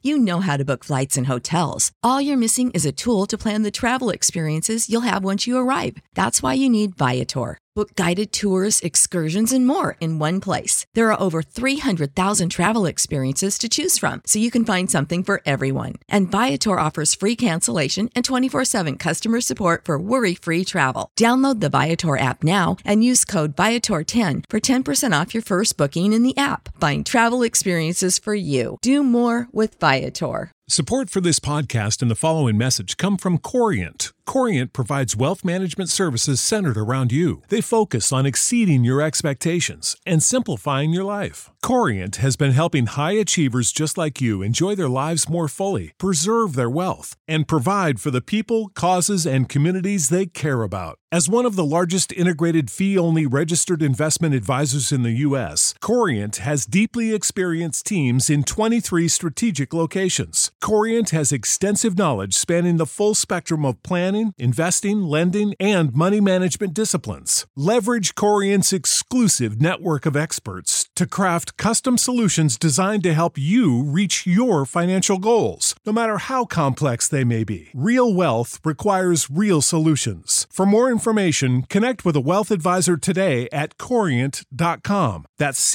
You know how to book flights and hotels. All you're missing is a tool to plan the travel experiences you'll have once you arrive. That's why you need Viator. Book guided tours, excursions, and more in one place. There are over 300,000 travel experiences to choose from, so you can find something for everyone. And Viator offers free cancellation and 24/7 customer support for worry-free travel. Download the Viator app now and use code Viator10 for 10% off your first booking in the app. Find travel experiences for you. Do more with Viator. Support for this podcast and the following message come from Corient. Corient provides wealth management services centered around you. They focus on exceeding your expectations and simplifying your life. Corient has been helping high achievers just like you enjoy their lives more fully, preserve their wealth, and provide for the people, causes, and communities they care about. As one of the largest integrated fee-only registered investment advisors in the U.S., Corient has deeply experienced teams in 23 strategic locations. Corient has extensive knowledge spanning the full spectrum of planning, investing, lending, and money management disciplines. Leverage Corient's exclusive network of experts to craft custom solutions designed to help you reach your financial goals, no matter how complex they may be. Real wealth requires real solutions. For more information, connect with a wealth advisor today at Corient.com. That's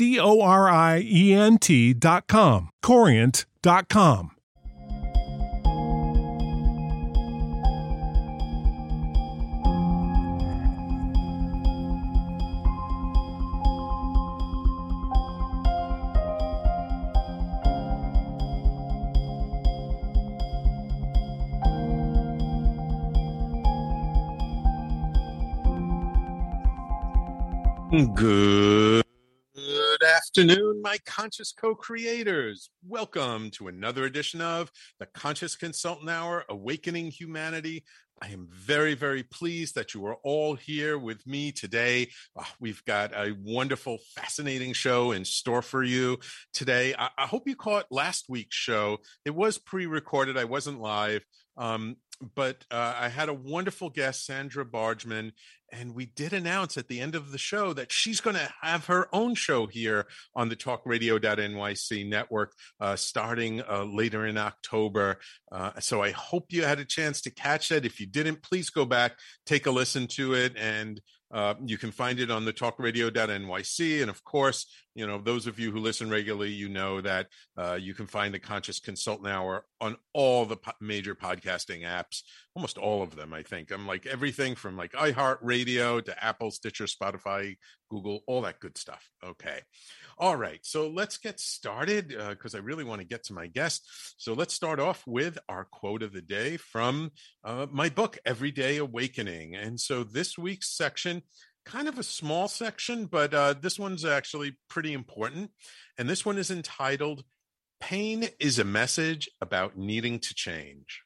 Corient.com. Corient.com. Good afternoon, my conscious co-creators. Welcome to another edition of the Conscious Consultant Hour, Awakening Humanity. I am very, very pleased that you are all here with me today. We've got a wonderful, fascinating show in store for you today. I hope you caught last week's show. It was pre-recorded. I wasn't live. But I had a wonderful guest, Sandra Bargman, and we did announce at the end of the show that she's going to have her own show here on the talkradio.nyc network starting later in October. So I hope you had a chance to catch that. If you didn't, please go back, take a listen to it, and you can find it on the talkradio.nyc. And of course, you know, those of you who listen regularly, you know that you can find the Conscious Consultant Hour on all the major podcasting apps, almost all of them, I think. I'm like everything from like iHeartRadio to Apple, Stitcher, Spotify, Google, all that good stuff. Okay. All right. So let's get started because I really want to get to my guest. So let's start off with our quote of the day from my book, Everyday Awakening. And so this week's section, kind of a small section, but this one's actually pretty important. And this one is entitled, Pain is a Message About Needing to Change.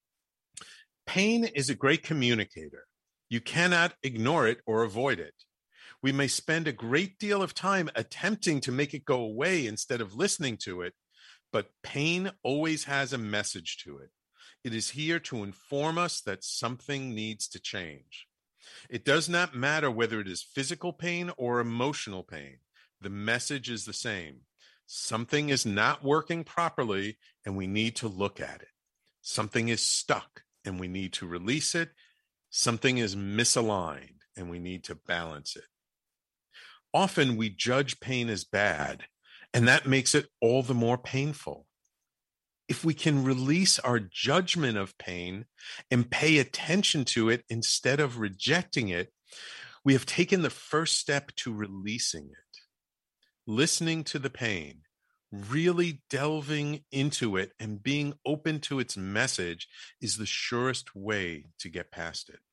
Pain is a great communicator. You cannot ignore it or avoid it. We may spend a great deal of time attempting to make it go away instead of listening to it, but pain always has a message to it. It is here to inform us that something needs to change. It does not matter whether it is physical pain or emotional pain. The message is the same. Something is not working properly, and we need to look at it. Something is stuck, and we need to release it. Something is misaligned, and we need to balance it. Often we judge pain as bad, and that makes it all the more painful. If we can release our judgment of pain and pay attention to it instead of rejecting it, we have taken the first step to releasing it. Listening to the pain, really delving into it and being open to its message is the surest way to get past it.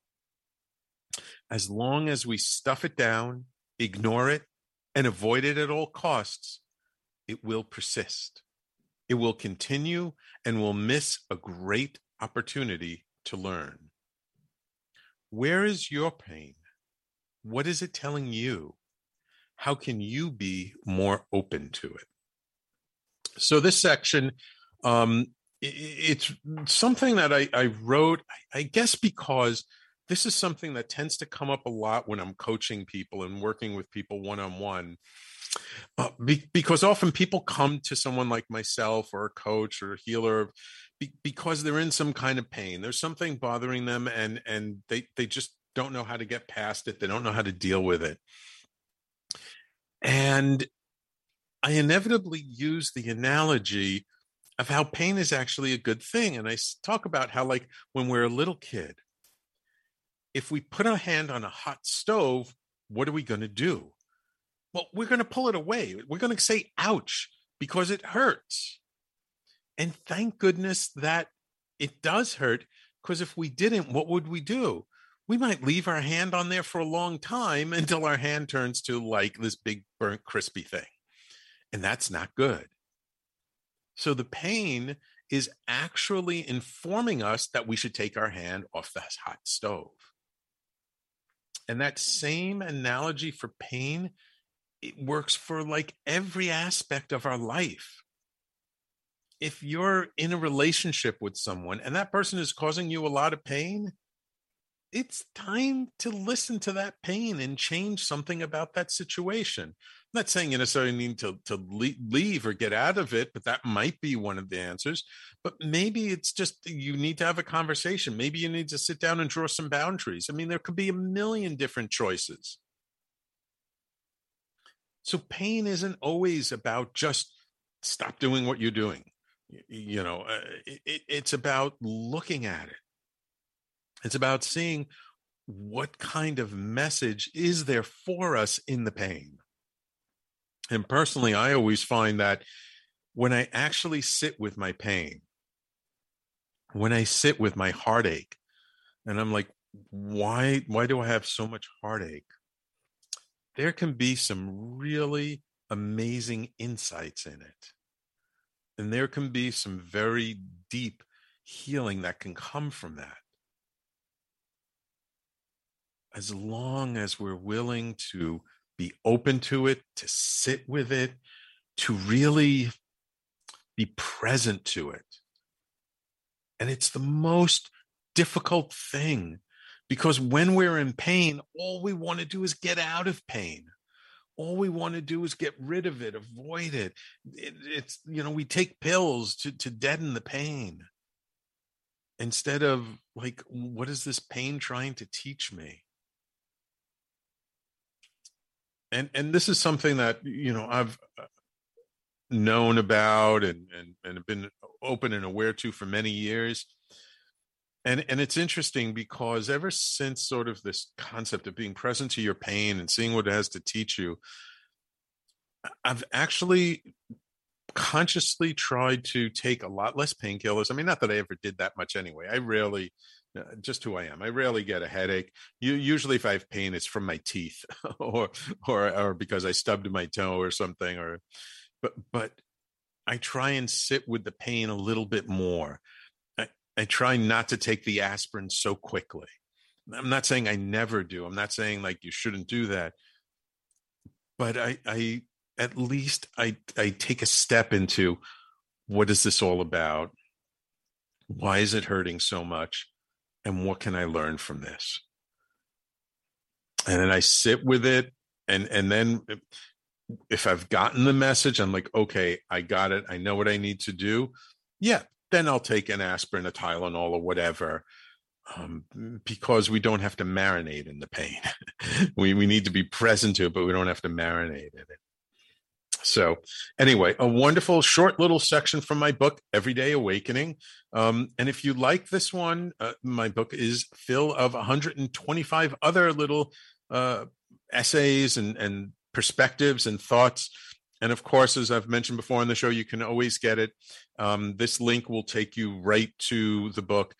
As long as we stuff it down, ignore it, and avoid it at all costs, it will persist. It will continue and will miss a great opportunity to learn. Where is your pain? What is it telling you? How can you be more open to it? So this section, it's something that I wrote, I guess, because this is something that tends to come up a lot when I'm coaching people and working with people one-on-one. Because often people come to someone like myself or a coach or a healer because they're in some kind of pain. There's something bothering them, and they just don't know how to get past it. They don't know how to deal with it. And I inevitably use the analogy of how pain is actually a good thing. And I talk about how, like, when we're a little kid, if we put our hand on a hot stove, what are we going to do? Well, we're going to pull it away. We're going to say, ouch, because it hurts. And thank goodness that it does hurt, because if we didn't, what would we do? We might leave our hand on there for a long time until our hand turns to like this big burnt crispy thing. And that's not good. So the pain is actually informing us that we should take our hand off the hot stove. And that same analogy for pain, it works for like every aspect of our life. If you're in a relationship with someone and that person is causing you a lot of pain, it's time to listen to that pain and change something about that situation. I'm not saying you necessarily need to leave or get out of it, but that might be one of the answers. But maybe it's just you need to have a conversation. Maybe you need to sit down and draw some boundaries. I mean, there could be a million different choices. So pain isn't always about just stop doing what you're doing. It's about looking at it. It's about seeing what kind of message is there for us in the pain. And personally, I always find that when I actually sit with my pain, when I sit with my heartache, and I'm like, why do I have so much heartache? There can be some really amazing insights in it. And there can be some very deep healing that can come from that. As long as we're willing to be open to it, to sit with it, to really be present to it. And it's the most difficult thing, because when we're in pain, all we want to do is get out of pain. All we want to do is get rid of it, avoid it. It's we take pills to deaden the pain, instead of like, what is this pain trying to teach me? And this is something that, I've known about and have been open and aware to for many years. And it's interesting because ever since sort of this concept of being present to your pain and seeing what it has to teach you, I've actually consciously tried to take a lot less painkillers. I mean, not that I ever did that much anyway. I rarely, just who I am, I rarely get a headache. Usually if I have pain, it's from my teeth or because I stubbed my toe or something, but I try and sit with the pain a little bit more. I try not to take the aspirin so quickly. I'm not saying I never do. I'm not saying like you shouldn't do that. But I at least I take a step into, what is this all about? Why is it hurting so much? And what can I learn from this? And then I sit with it. And then if I've gotten the message, I'm like, okay, I got it. I know what I need to do. Yeah. Then I'll take an aspirin, a Tylenol, or whatever, because we don't have to marinate in the pain. we need to be present to it, but we don't have to marinate in it. So anyway, a wonderful short little section from my book, Everyday Awakening. And if you like this one, my book is full of 125 other little essays and perspectives and thoughts. And of course, as I've mentioned before on the show, you can always get it. This link will take you right to the book,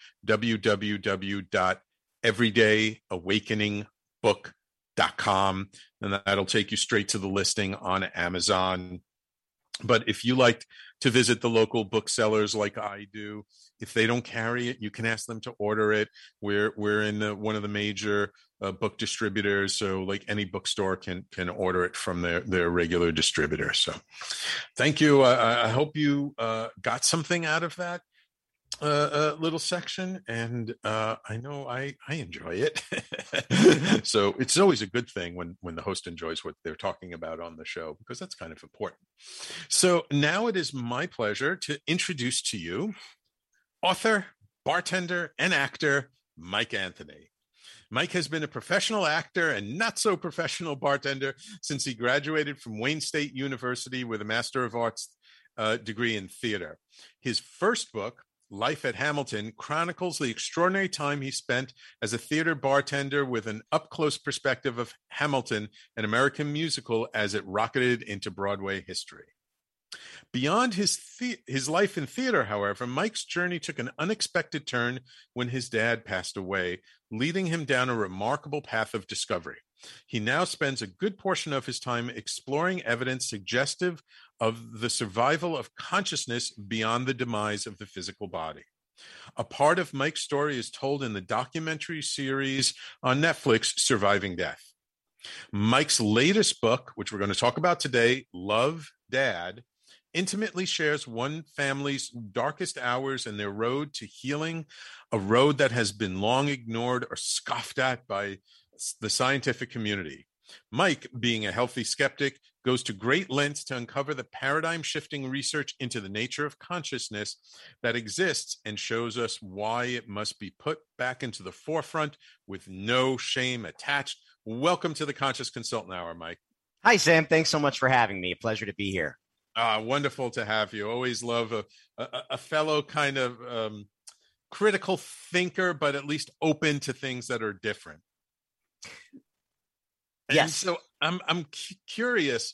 www.everydayawakeningbook.com. And that'll take you straight to the listing on Amazon. But if you like to visit the local booksellers like I do, if they don't carry it, you can ask them to order it. We're in one of the major book distributors, so like any bookstore can order it from their regular distributor. So thank you. I hope you got something out of that. little section, and I know I enjoy it. So it's always a good thing when the host enjoys what they're talking about on the show, because that's kind of important. So now it is my pleasure to introduce to you author, bartender, and actor Mike Anthony. Mike has been a professional actor and not so professional bartender since he graduated from Wayne State University with a Master of Arts degree in theater. His first book, Life at Hamilton, chronicles the extraordinary time he spent as a theater bartender with an up-close perspective of Hamilton, an American musical, as it rocketed into Broadway history. Beyond his life in theater, however, Mike's journey took an unexpected turn when his dad passed away, leading him down a remarkable path of discovery. He now spends a good portion of his time exploring evidence suggestive of the survival of consciousness beyond the demise of the physical body. A part of Mike's story is told in the documentary series on Netflix, Surviving Death. Mike's latest book, which we're going to talk about today, Love, Dad, intimately shares one family's darkest hours and their road to healing, a road that has been long ignored or scoffed at by the scientific community. Mike, being a healthy skeptic, goes to great lengths to uncover the paradigm-shifting research into the nature of consciousness that exists and shows us why it must be put back into the forefront with no shame attached. Welcome to the Conscious Consultant Hour, Mike. Hi, Sam. Thanks so much for having me. A pleasure to be here. Wonderful to have you. Always love a fellow kind of critical thinker, but at least open to things that are different. Yes. And so I'm curious.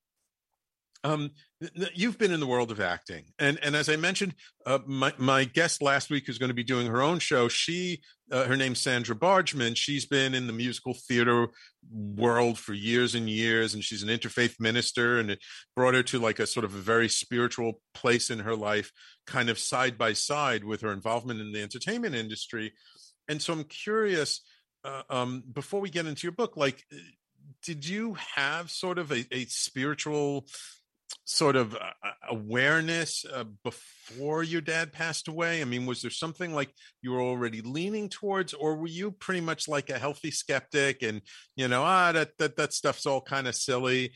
You've been in the world of acting, and as I mentioned, my guest last week is going to be doing her own show. Her name's Sandra Bargman. She's been in the musical theater world for years and years, and she's an interfaith minister, and it brought her to like a sort of a very spiritual place in her life, kind of side by side with her involvement in the entertainment industry. And so I'm curious, before we get into your book, like, did you have sort of a spiritual sort of awareness before your dad passed away? I mean, was there something like you were already leaning towards, or were you pretty much like a healthy skeptic and, that stuff's all kind of silly,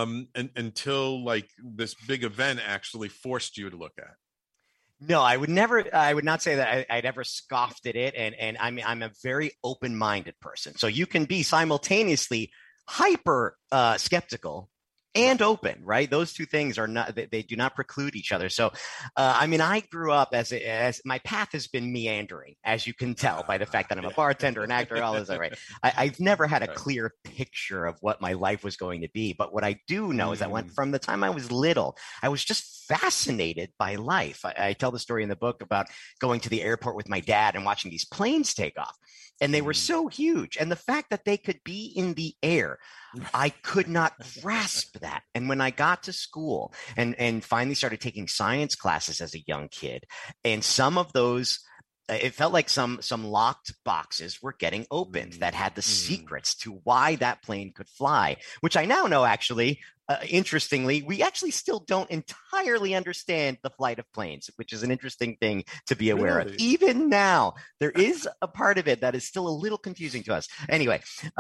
until like this big event actually forced you to look at? No, I would not say that I'd ever scoffed at it. And I mean, I'm a very open-minded person. So you can be simultaneously hyper skeptical and open, right? Those two things are not, they do not preclude each other. So, I mean, I grew up as my path has been meandering, as you can tell by the fact that I'm a bartender, an actor, all this, right? I've never had a clear picture of what my life was going to be. But what I do know is that from the time I was little, I was just fascinated by life. I tell the story in the book about going to the airport with my dad and watching these planes take off. And they were so huge. And the fact that they could be in the air, I could not grasp that. And when I got to school and finally started taking science classes as a young kid, and some of those, it felt like some locked boxes were getting opened that had the secrets to why that plane could fly, which I now know actually, interestingly, we actually still don't entirely understand the flight of planes, which is an interesting thing to be aware of. Even now, there is a part of it that is still a little confusing to us. Anyway,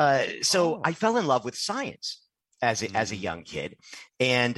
so I fell in love with science as a young kid, and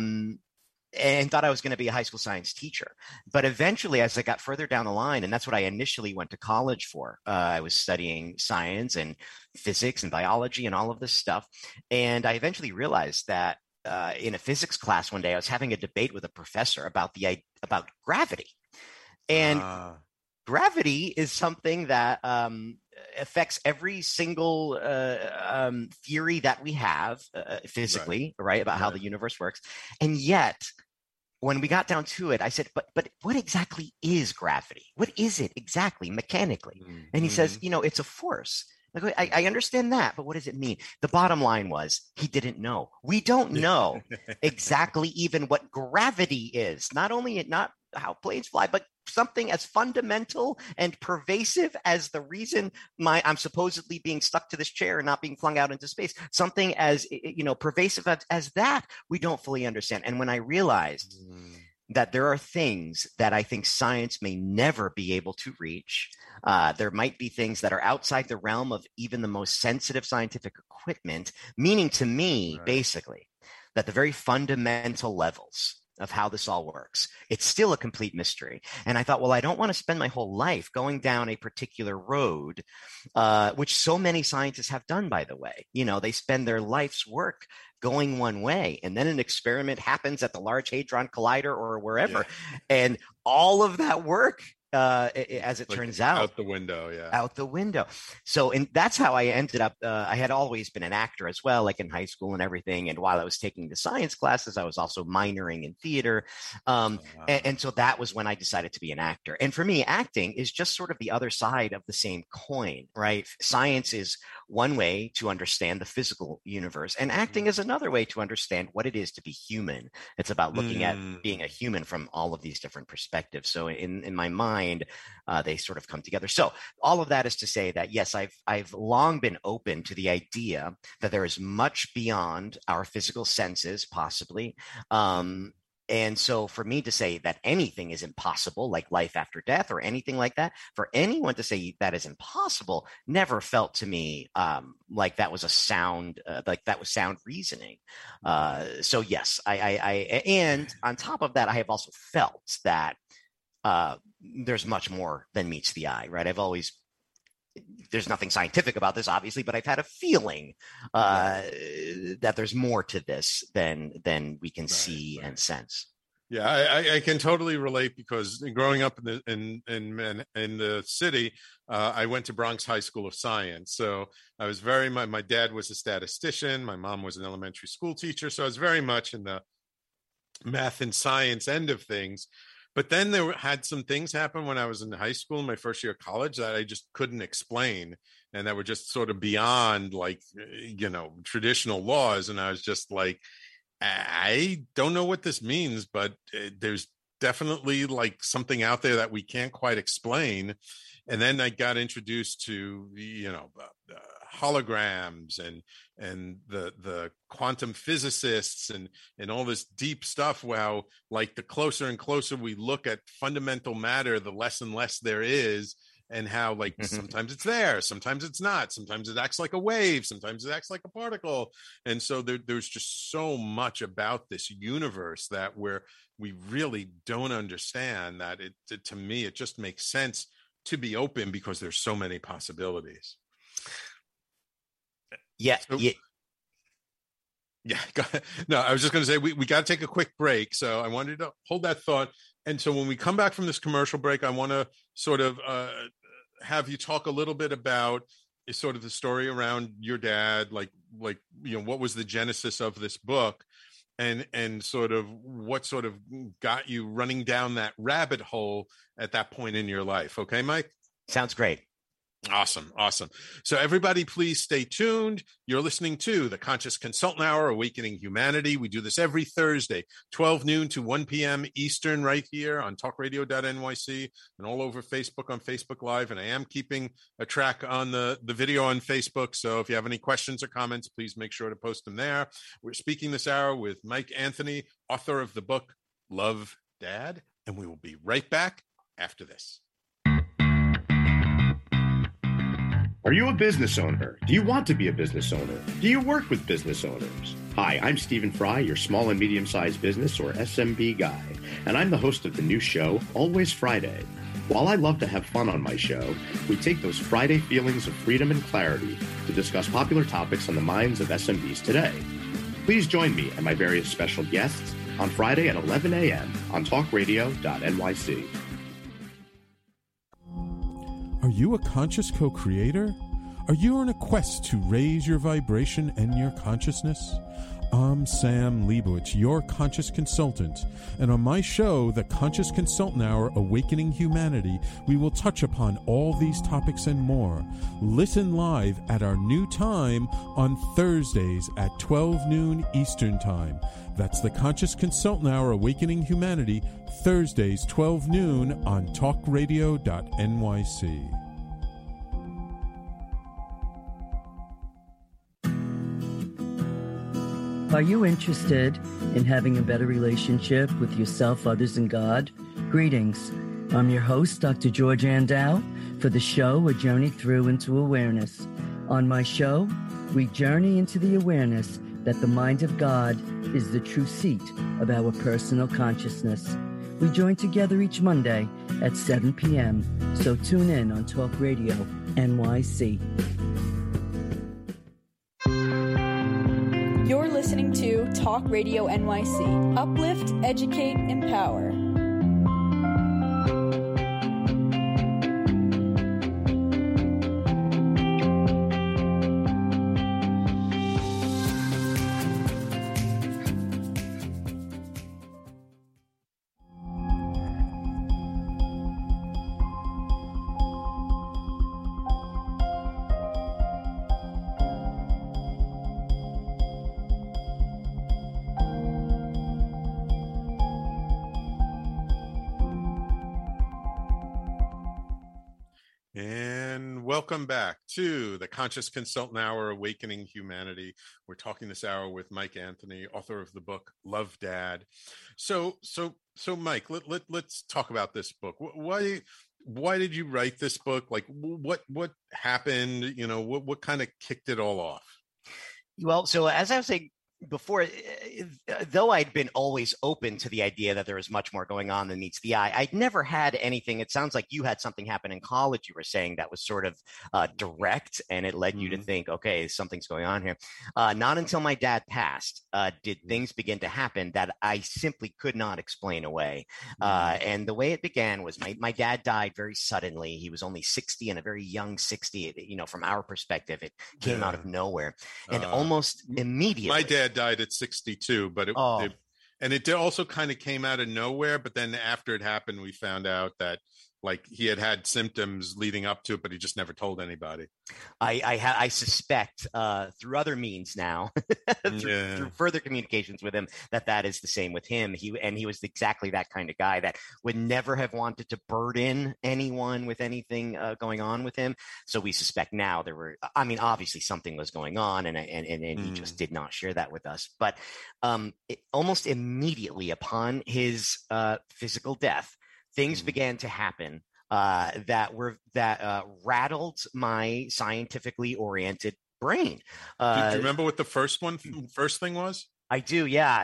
thought I was going to be a high school science teacher. But eventually, as I got further down the line, and that's what I initially went to college for, I was studying science and physics and biology and all of this stuff. And I eventually realized that in a physics class one day, I was having a debate with a professor about gravity. And gravity is something that affects every single theory that we have physically, right, about how the universe works. And yet, when we got down to it, I said, but what exactly is gravity? What is it exactly mechanically? And he says, it's a force. Like, I understand that, but what does it mean? The bottom line was he didn't know. We don't know exactly even what gravity is. Not how planes fly, but something as fundamental and pervasive as the reason I'm supposedly being stuck to this chair and not being flung out into space. Something as pervasive as that we don't fully understand. And when I realized that there are things that I think science may never be able to reach. There might be things that are outside the realm of even the most sensitive scientific equipment, meaning to me, basically, that the very fundamental levels of how this all works, it's still a complete mystery. And I thought, well, I don't want to spend my whole life going down a particular road, which so many scientists have done, by the way. They spend their life's work going one way, and then an experiment happens at the Large Hadron Collider or wherever, and all of that work, as it turns out, out the window. So, and that's how I ended up. I had always been an actor as well, like in high school and everything. And while I was taking the science classes, I was also minoring in theater. And so that was when I decided to be an actor. And for me, acting is just sort of the other side of the same coin, right? Science is one way to understand the physical universe, and acting is another way to understand what it is to be human. It's about looking at being a human from all of these different perspectives. So in my mind, they sort of come together. So all of that is to say that, yes, I've long been open to the idea that there is much beyond our physical senses, possibly. And so for me to say that anything is impossible, like life after death or anything like that, for anyone to say that is impossible, never felt to me like that was sound reasoning. So yes, I and on top of that, I have also felt that there's much more than meets the eye, right? There's nothing scientific about this, obviously, but I've had a feeling that there's more to this than we can see and sense. Yeah, I can totally relate, because growing up in the city, I went to Bronx High School of Science. So I was my dad was a statistician. My mom was an elementary school teacher. So I was very much in the math and science end of things. But then had some things happen when I was in high school, my first year of college, that I just couldn't explain, and that were just sort of beyond, like, traditional laws. And I was just like, I don't know what this means, but there's definitely like something out there that we can't quite explain. And then I got introduced to, holograms and the quantum physicists and all this deep stuff. Wow. Like, the closer and closer we look at fundamental matter, the less and less there is, and how, like, sometimes it's there, sometimes it's not, sometimes it acts like a wave, sometimes it acts like a particle. And so there's just so much about this universe that we really don't understand, that to me, it just makes sense to be open, because there's so many possibilities. Yeah. No, I was just going to say, we got to take a quick break. So I wanted to hold that thought. And so when we come back from this commercial break, I want to sort of have you talk a little bit about sort of the story around your dad, like what was the genesis of this book, and sort of what sort of got you running down that rabbit hole at that point in your life. Okay, Mike? Sounds great. Awesome. So everybody, please stay tuned. You're listening to the Conscious Consultant Hour, Awakening Humanity. We do this every Thursday, 12 noon to 1 p.m. Eastern, right here on talkradio.nyc and all over Facebook on Facebook Live. And I am keeping a track on the video on Facebook. So if you have any questions or comments, please make sure to post them there. We're speaking this hour with Mike Anthony, author of the book, Love, Dad. And we will be right back after this. Are you a business owner? Do you want to be a business owner? Do you work with business owners? Hi, I'm Stephen Fry, your small and medium-sized business, or SMB guy, and I'm the host of the new show, Always Friday. While I love to have fun on my show, we take those Friday feelings of freedom and clarity to discuss popular topics on the minds of SMBs today. Please join me and my various special guests on Friday at 11 a.m. on talkradio.nyc. Are you a conscious co-creator? Are you on a quest to raise your vibration and your consciousness? I'm Sam Leibowitz, your conscious consultant, and on my show, The Conscious Consultant Hour, Awakening Humanity, we will touch upon all these topics and more. Listen live at our new time on Thursdays at 12 noon Eastern Time. That's The Conscious Consultant Hour, Awakening Humanity, Thursdays, 12 noon on talkradio.nyc. Are you interested in having a better relationship with yourself, others, and God? Greetings. I'm your host, Dr. George Andow, for the show A Journey Through into Awareness. On my show, we journey into the awareness that the mind of God is the true seat of our personal consciousness. We join together each Monday at 7 p.m., so tune in on Talk Radio NYC. You're listening to Talk Radio NYC. Uplift, educate, empower. Welcome back to the Conscious Consultant Hour, Awakening Humanity. We're talking this hour with Mike Anthony, author of the book Love Dad. So Mike, let's talk about this book. Why did you write this book? Like, what happened? You know, what kind of kicked it all off? Well, so as I was saying before, though I'd been always open to the idea that there was much more going on than meets the eye, I'd never had anything. It sounds like you had something happen in college, you were saying, that was sort of direct, and it led you to think, okay, something's going on here. Not until my dad passed did things begin to happen that I simply could not explain away. And the way it began was my dad died very suddenly. He was only 60, and a very young 60. You know, from our perspective, it came out of nowhere. And almost immediately. My dad died at 62, but it also kind of came out of nowhere. But then after it happened, we found out that like he had symptoms leading up to it, but he just never told anybody. I suspect through other means now, through further communications with him, that is the same with him. He was exactly that kind of guy that would never have wanted to burden anyone with anything going on with him. So we suspect now obviously something was going on, and he just did not share that with us. But almost immediately upon his physical death, things began to happen that rattled my scientifically oriented brain. Do you remember what the first thing was? I do, yeah.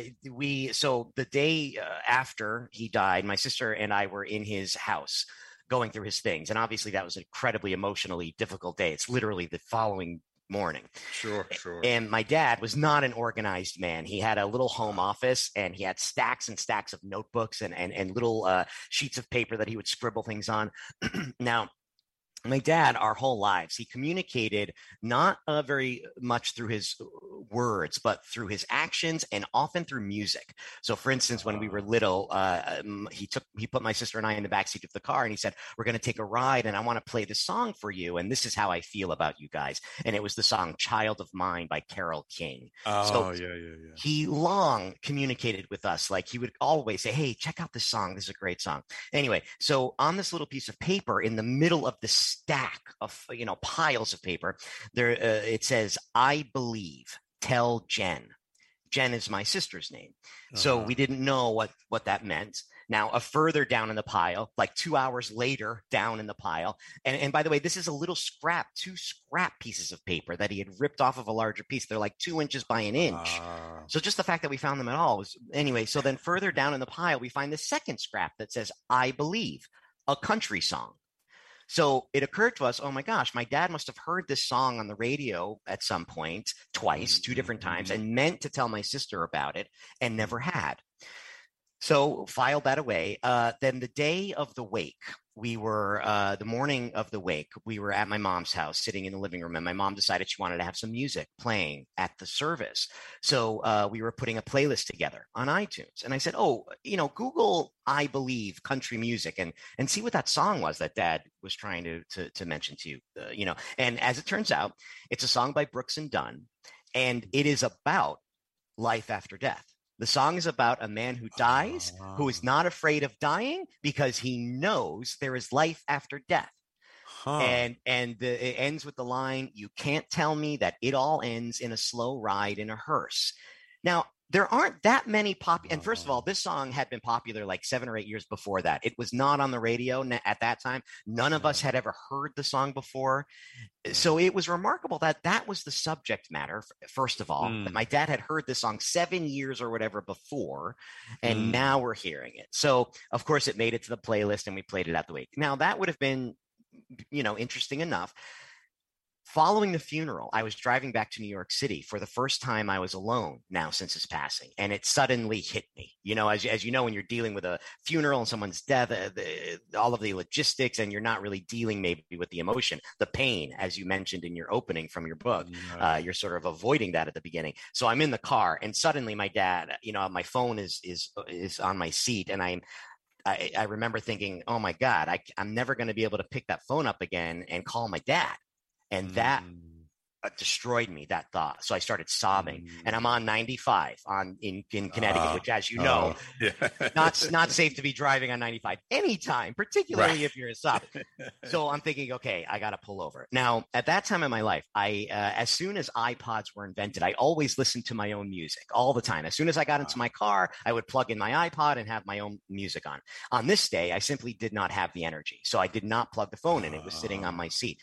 So the day after he died, my sister and I were in his house going through his things, and obviously that was an incredibly emotionally difficult day. It's literally the following morning. Sure. And my dad was not an organized man. He had a little home office, and he had stacks and stacks of notebooks and little sheets of paper that he would scribble things on. Now, my dad, our whole lives, he communicated not very much through his words, but through his actions, and often through music. So, for instance, when we were little, he put my sister and I in the backseat of the car, and he said, "We're going to take a ride, and I want to play this song for you, and this is how I feel about you guys." And it was the song "Child of Mine" by Carole King. Yeah. He long communicated with us. Like, he would always say, "Hey, check out this song. This is a great song." Anyway, so on this little piece of paper in the middle of the stack of piles of paper, there it says, "I believe, tell Jen." Jen is my sister's name. So we didn't know what that meant. Now, further down in the pile, like 2 hours later down in the pile, and by the way, this is a little two scrap pieces of paper that he had ripped off of a larger piece. They're like 2 inches by an inch. So just the fact that we found them at all was, anyway. So then further down in the pile, we find the second scrap that says, "I believe," a country song. So it occurred to us, oh my gosh, my dad must have heard this song on the radio at some point, twice, 2 different times, and meant to tell my sister about it and never had. So filed that away. Then the day of the wake, we were, the morning of the wake, we were at my mom's house sitting in the living room, and my mom decided she wanted to have some music playing at the service. So we were putting a playlist together on iTunes. And I said, Google "I Believe" country music and see what that song was that Dad was trying to mention to you. And as it turns out, it's a song by Brooks and Dunn, and it is about life after death. The song is about a man who dies, who is not afraid of dying because he knows there is life after death. And it ends with the line, "You can't tell me that it all ends in a slow ride in a hearse." Now, there aren't that many and first of all, this song had been popular like 7 or 8 years before that. It was not on the radio at that time. None of us had ever heard the song before. So it was remarkable that was the subject matter, first of all, that my dad had heard this song 7 years or whatever before, and now we're hearing it. So of course it made it to the playlist and we played it at the wake. Now that would have been, interesting enough. Following the funeral, I was driving back to New York City. For the first time, I was alone now since his passing. And it suddenly hit me. As you know, when you're dealing with a funeral and someone's death, all of the logistics, and you're not really dealing maybe with the emotion, the pain, as you mentioned in your opening from your book. You're sort of avoiding that at the beginning. So I'm in the car, and suddenly my dad, my phone is on my seat, and I remember thinking, oh my God, I'm never going to be able to pick that phone up again and call my dad. And that destroyed me, that thought. So I started sobbing, and I'm on 95 in Connecticut, which, as you know, not safe to be driving on 95 anytime, particularly if you're a sub. So I'm thinking, okay, I got to pull over. Now, at that time in my life, as soon as iPods were invented, I always listened to my own music all the time. As soon as I got into my car, I would plug in my iPod and have my own music on. On this day, I simply did not have the energy. So I did not plug the phone in. It was sitting on my seat.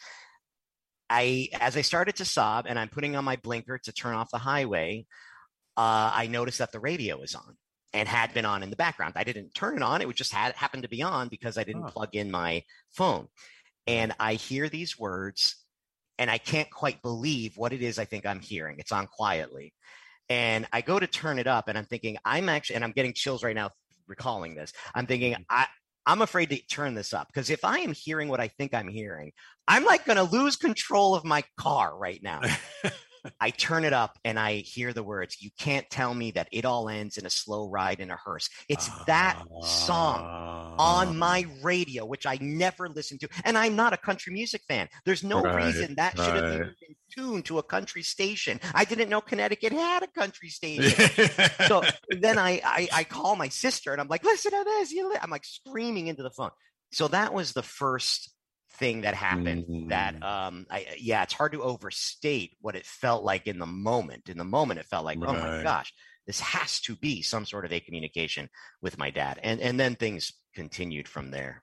As I started to sob and I'm putting on my blinker to turn off the highway, I noticed that the radio was on and had been on in the background. I didn't turn it on. It just happened to be on because I didn't plug in my phone. And I hear these words, and I can't quite believe what it is I think I'm hearing. It's on quietly. And I go to turn it up, and I'm thinking, and I'm getting chills right now recalling this. I'm thinking, I'm afraid to turn this up, because if I am hearing what I think I'm hearing, I'm like going to lose control of my car right now. I turn it up and I hear the words, "You can't tell me that it all ends in a slow ride in a hearse." It's that song on my radio, which I never listened to. And I'm not a country music fan. There's no reason that should have been tuned to a country station. I didn't know Connecticut had a country station. So then I call my sister and I'm like, listen to this. I'm like screaming into the phone. So that was the first thing that happened that it's hard to overstate what it felt like in the moment. In the moment, it felt like, oh my gosh, this has to be some sort of a communication with my dad. And then things continued from there.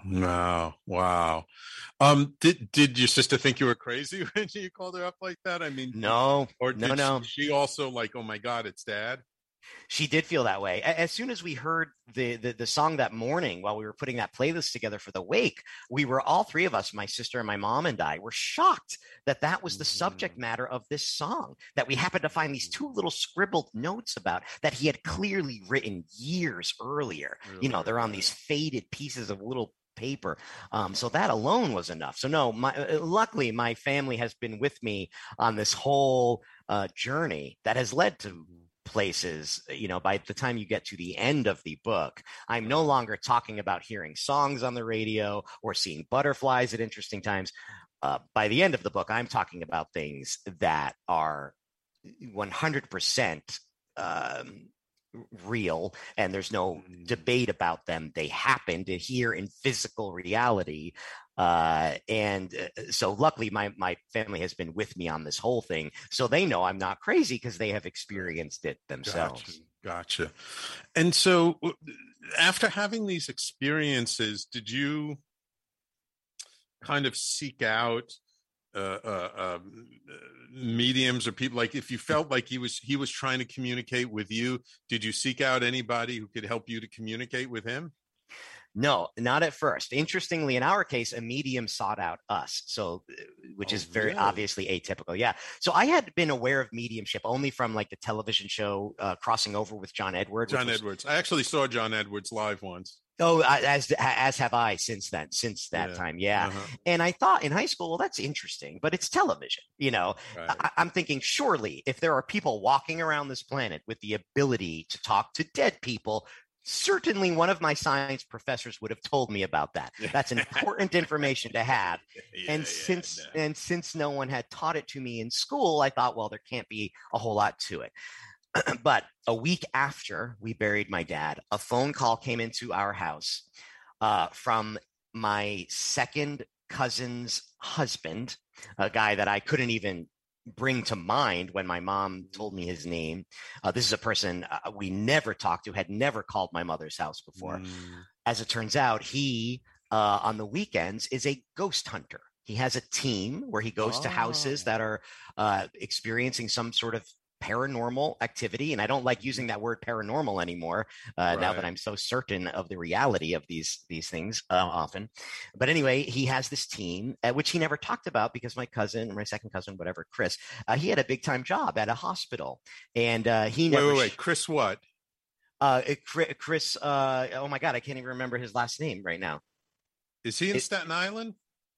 Wow. Did your sister think you were crazy when you called her up like that? I mean, no. Or did she also like, oh my God, it's Dad? She did feel that way. As soon as we heard the song that morning while we were putting that playlist together for the wake, we were all three of us, my sister and my mom and I, were shocked that was the subject matter of this song, that we happened to find these two little scribbled notes about that he had clearly written years earlier. They're on these faded pieces of little paper. So that alone was enough. So no, luckily my family has been with me on this whole journey that has led to places. By the time you get to the end of the book, I'm no longer talking about hearing songs on the radio or seeing butterflies at interesting times. By the end of the book, I'm talking about things that are 100% real, and there's no debate about them. They happened here in physical reality. So luckily my family has been with me on this whole thing. So they know I'm not crazy because they have experienced it themselves. Gotcha. And so after having these experiences, did you kind of seek out mediums or people? Like if you felt like he was trying to communicate with you, did you seek out anybody who could help you to communicate with him? No, not at first. Interestingly, in our case, a medium sought out us, which is very obviously atypical. Yeah. So I had been aware of mediumship only from like the television show Crossing Over with John Edwards. Edwards. I actually saw John Edwards live once. Oh, as have I since that time. Yeah. And I thought in high school, well, that's interesting, but it's television. I'm thinking, surely if there are people walking around this planet with the ability to talk to dead people, certainly one of my science professors would have told me about that. That's important information to have. And since no one had taught it to me in school, I thought, well, there can't be a whole lot to it. But a week after we buried my dad, a phone call came into our house from my second cousin's husband, a guy that I couldn't even bring to mind when my mom told me his name. This is a person we never talked to, had never called my mother's house before. As it turns out, he, on the weekends, is a ghost hunter. He has a team where he goes to houses that are experiencing some sort of paranormal activity. And I don't like using that word paranormal anymore now that I'm so certain of the reality of these things often. But anyway, he has this team, which he never talked about because my cousin, or my second cousin, whatever, Chris, he had a big time job at a hospital. And he never... Wait, Chris what? Chris, oh my God, I can't even remember his last name right now. Is he in Staten Island?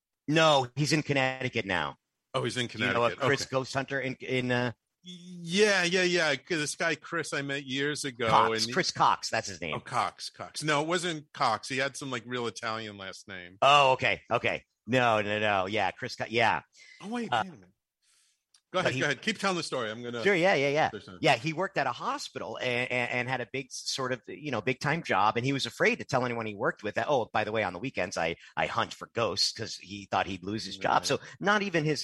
No, he's in Connecticut now. Oh, he's in Connecticut. You know, Chris Ghost Hunter in Yeah. This guy Chris I met years ago. Cox, Chris Cox, that's his name. Oh, Cox. No, it wasn't Cox. He had some like real Italian last name. Oh, okay. No. Yeah, Chris. Yeah. Oh, wait a minute. Go ahead. Keep telling the story. I'm gonna. Sure. Yeah. Yeah. He worked at a hospital and had a big sort of, big time job. And he was afraid to tell anyone he worked with that. Oh, by the way, on the weekends, I hunt for ghosts because he thought he'd lose his job. So not even his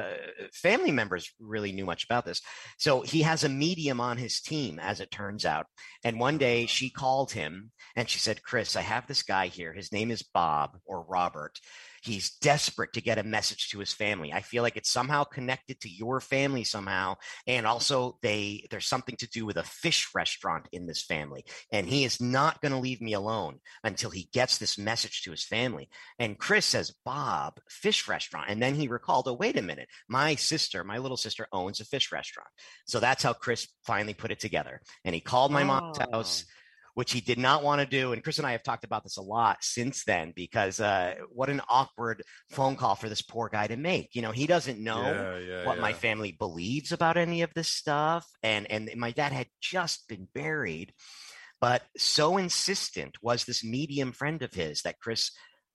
family members really knew much about this. So he has a medium on his team, as it turns out. And one day she called him and she said, Chris, I have this guy here. His name is Bob or Robert. He's desperate to get a message to his family. I feel like it's somehow connected to your family somehow. And also there's something to do with a fish restaurant in this family. And he is not going to leave me alone until he gets this message to his family. And Chris says, Bob, fish restaurant. And then he recalled, oh, wait a minute. My little sister owns a fish restaurant. So that's how Chris finally put it together. And he called my mom's house, which he did not want to do. And Chris and I have talked about this a lot since then, because what an awkward phone call for this poor guy to make. He doesn't know what my family believes about any of this stuff. And my dad had just been buried. But so insistent was this medium friend of his that Chris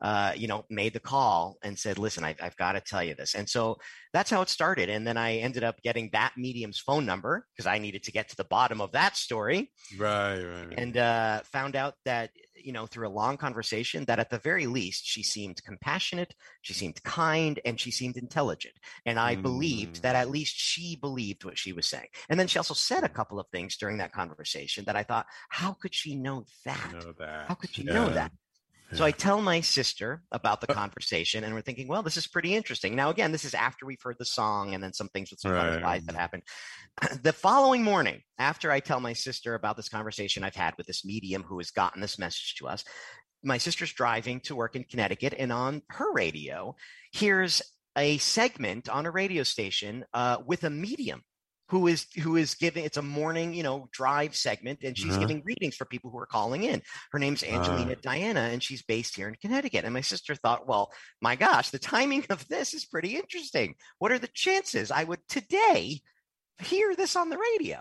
made the call and said, listen, I've got to tell you this. And so that's how it started. And then I ended up getting that medium's phone number because I needed to get to the bottom of that story. Right. And found out that, through a long conversation, that at the very least, she seemed compassionate, she seemed kind, and she seemed intelligent. And I believed that at least she believed what she was saying. And then she also said a couple of things during that conversation that I thought, how could she know that? How could she know that? So I tell my sister about the conversation, and we're thinking, well, this is pretty interesting. Now, again, this is after we've heard the song and then some things with some butterflies that happened. The following morning, after I tell my sister about this conversation I've had with this medium who has gotten this message to us, my sister's driving to work in Connecticut, and on her radio, here's a segment on a radio station with a medium who is giving, it's a morning, drive segment, and she's giving readings for people who are calling in. Her name's Angelina Diana, and she's based here in Connecticut. And my sister thought, well, my gosh, the timing of this is pretty interesting. What are the chances I would today hear this on the radio?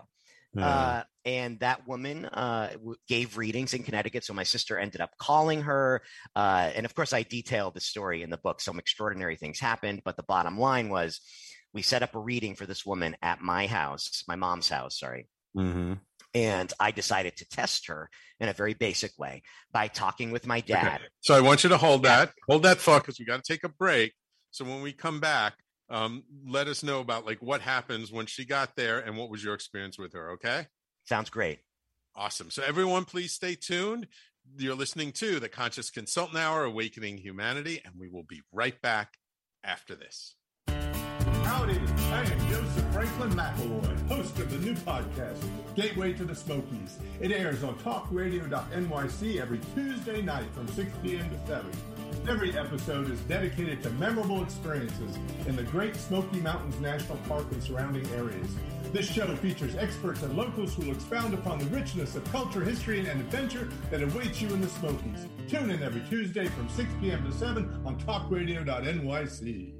And that woman gave readings in Connecticut. So my sister ended up calling her. And of course, I detailed the story in the book. Some extraordinary things happened. But the bottom line was, we set up a reading for this woman at my house, my mom's house, sorry. And I decided to test her in a very basic way by talking with my dad. Okay. So I want you to hold that thought, because we got to take a break. So when we come back, let us know about what happens when she got there and what was your experience with her. Okay. Sounds great. Awesome. So everyone, please stay tuned. You're listening to the Conscious Consultant Hour, Awakening Humanity, and we will be right back after this. Howdy, I am Joseph Franklin McElroy, host of the new podcast, Gateway to the Smokies. It airs on talkradio.nyc every Tuesday night from 6 p.m. to 7. Every episode is dedicated to memorable experiences in the Great Smoky Mountains National Park and surrounding areas. This show features experts and locals who will expound upon the richness of culture, history, and adventure that awaits you in the Smokies. Tune in every Tuesday from 6 p.m. to 7 on talkradio.nyc.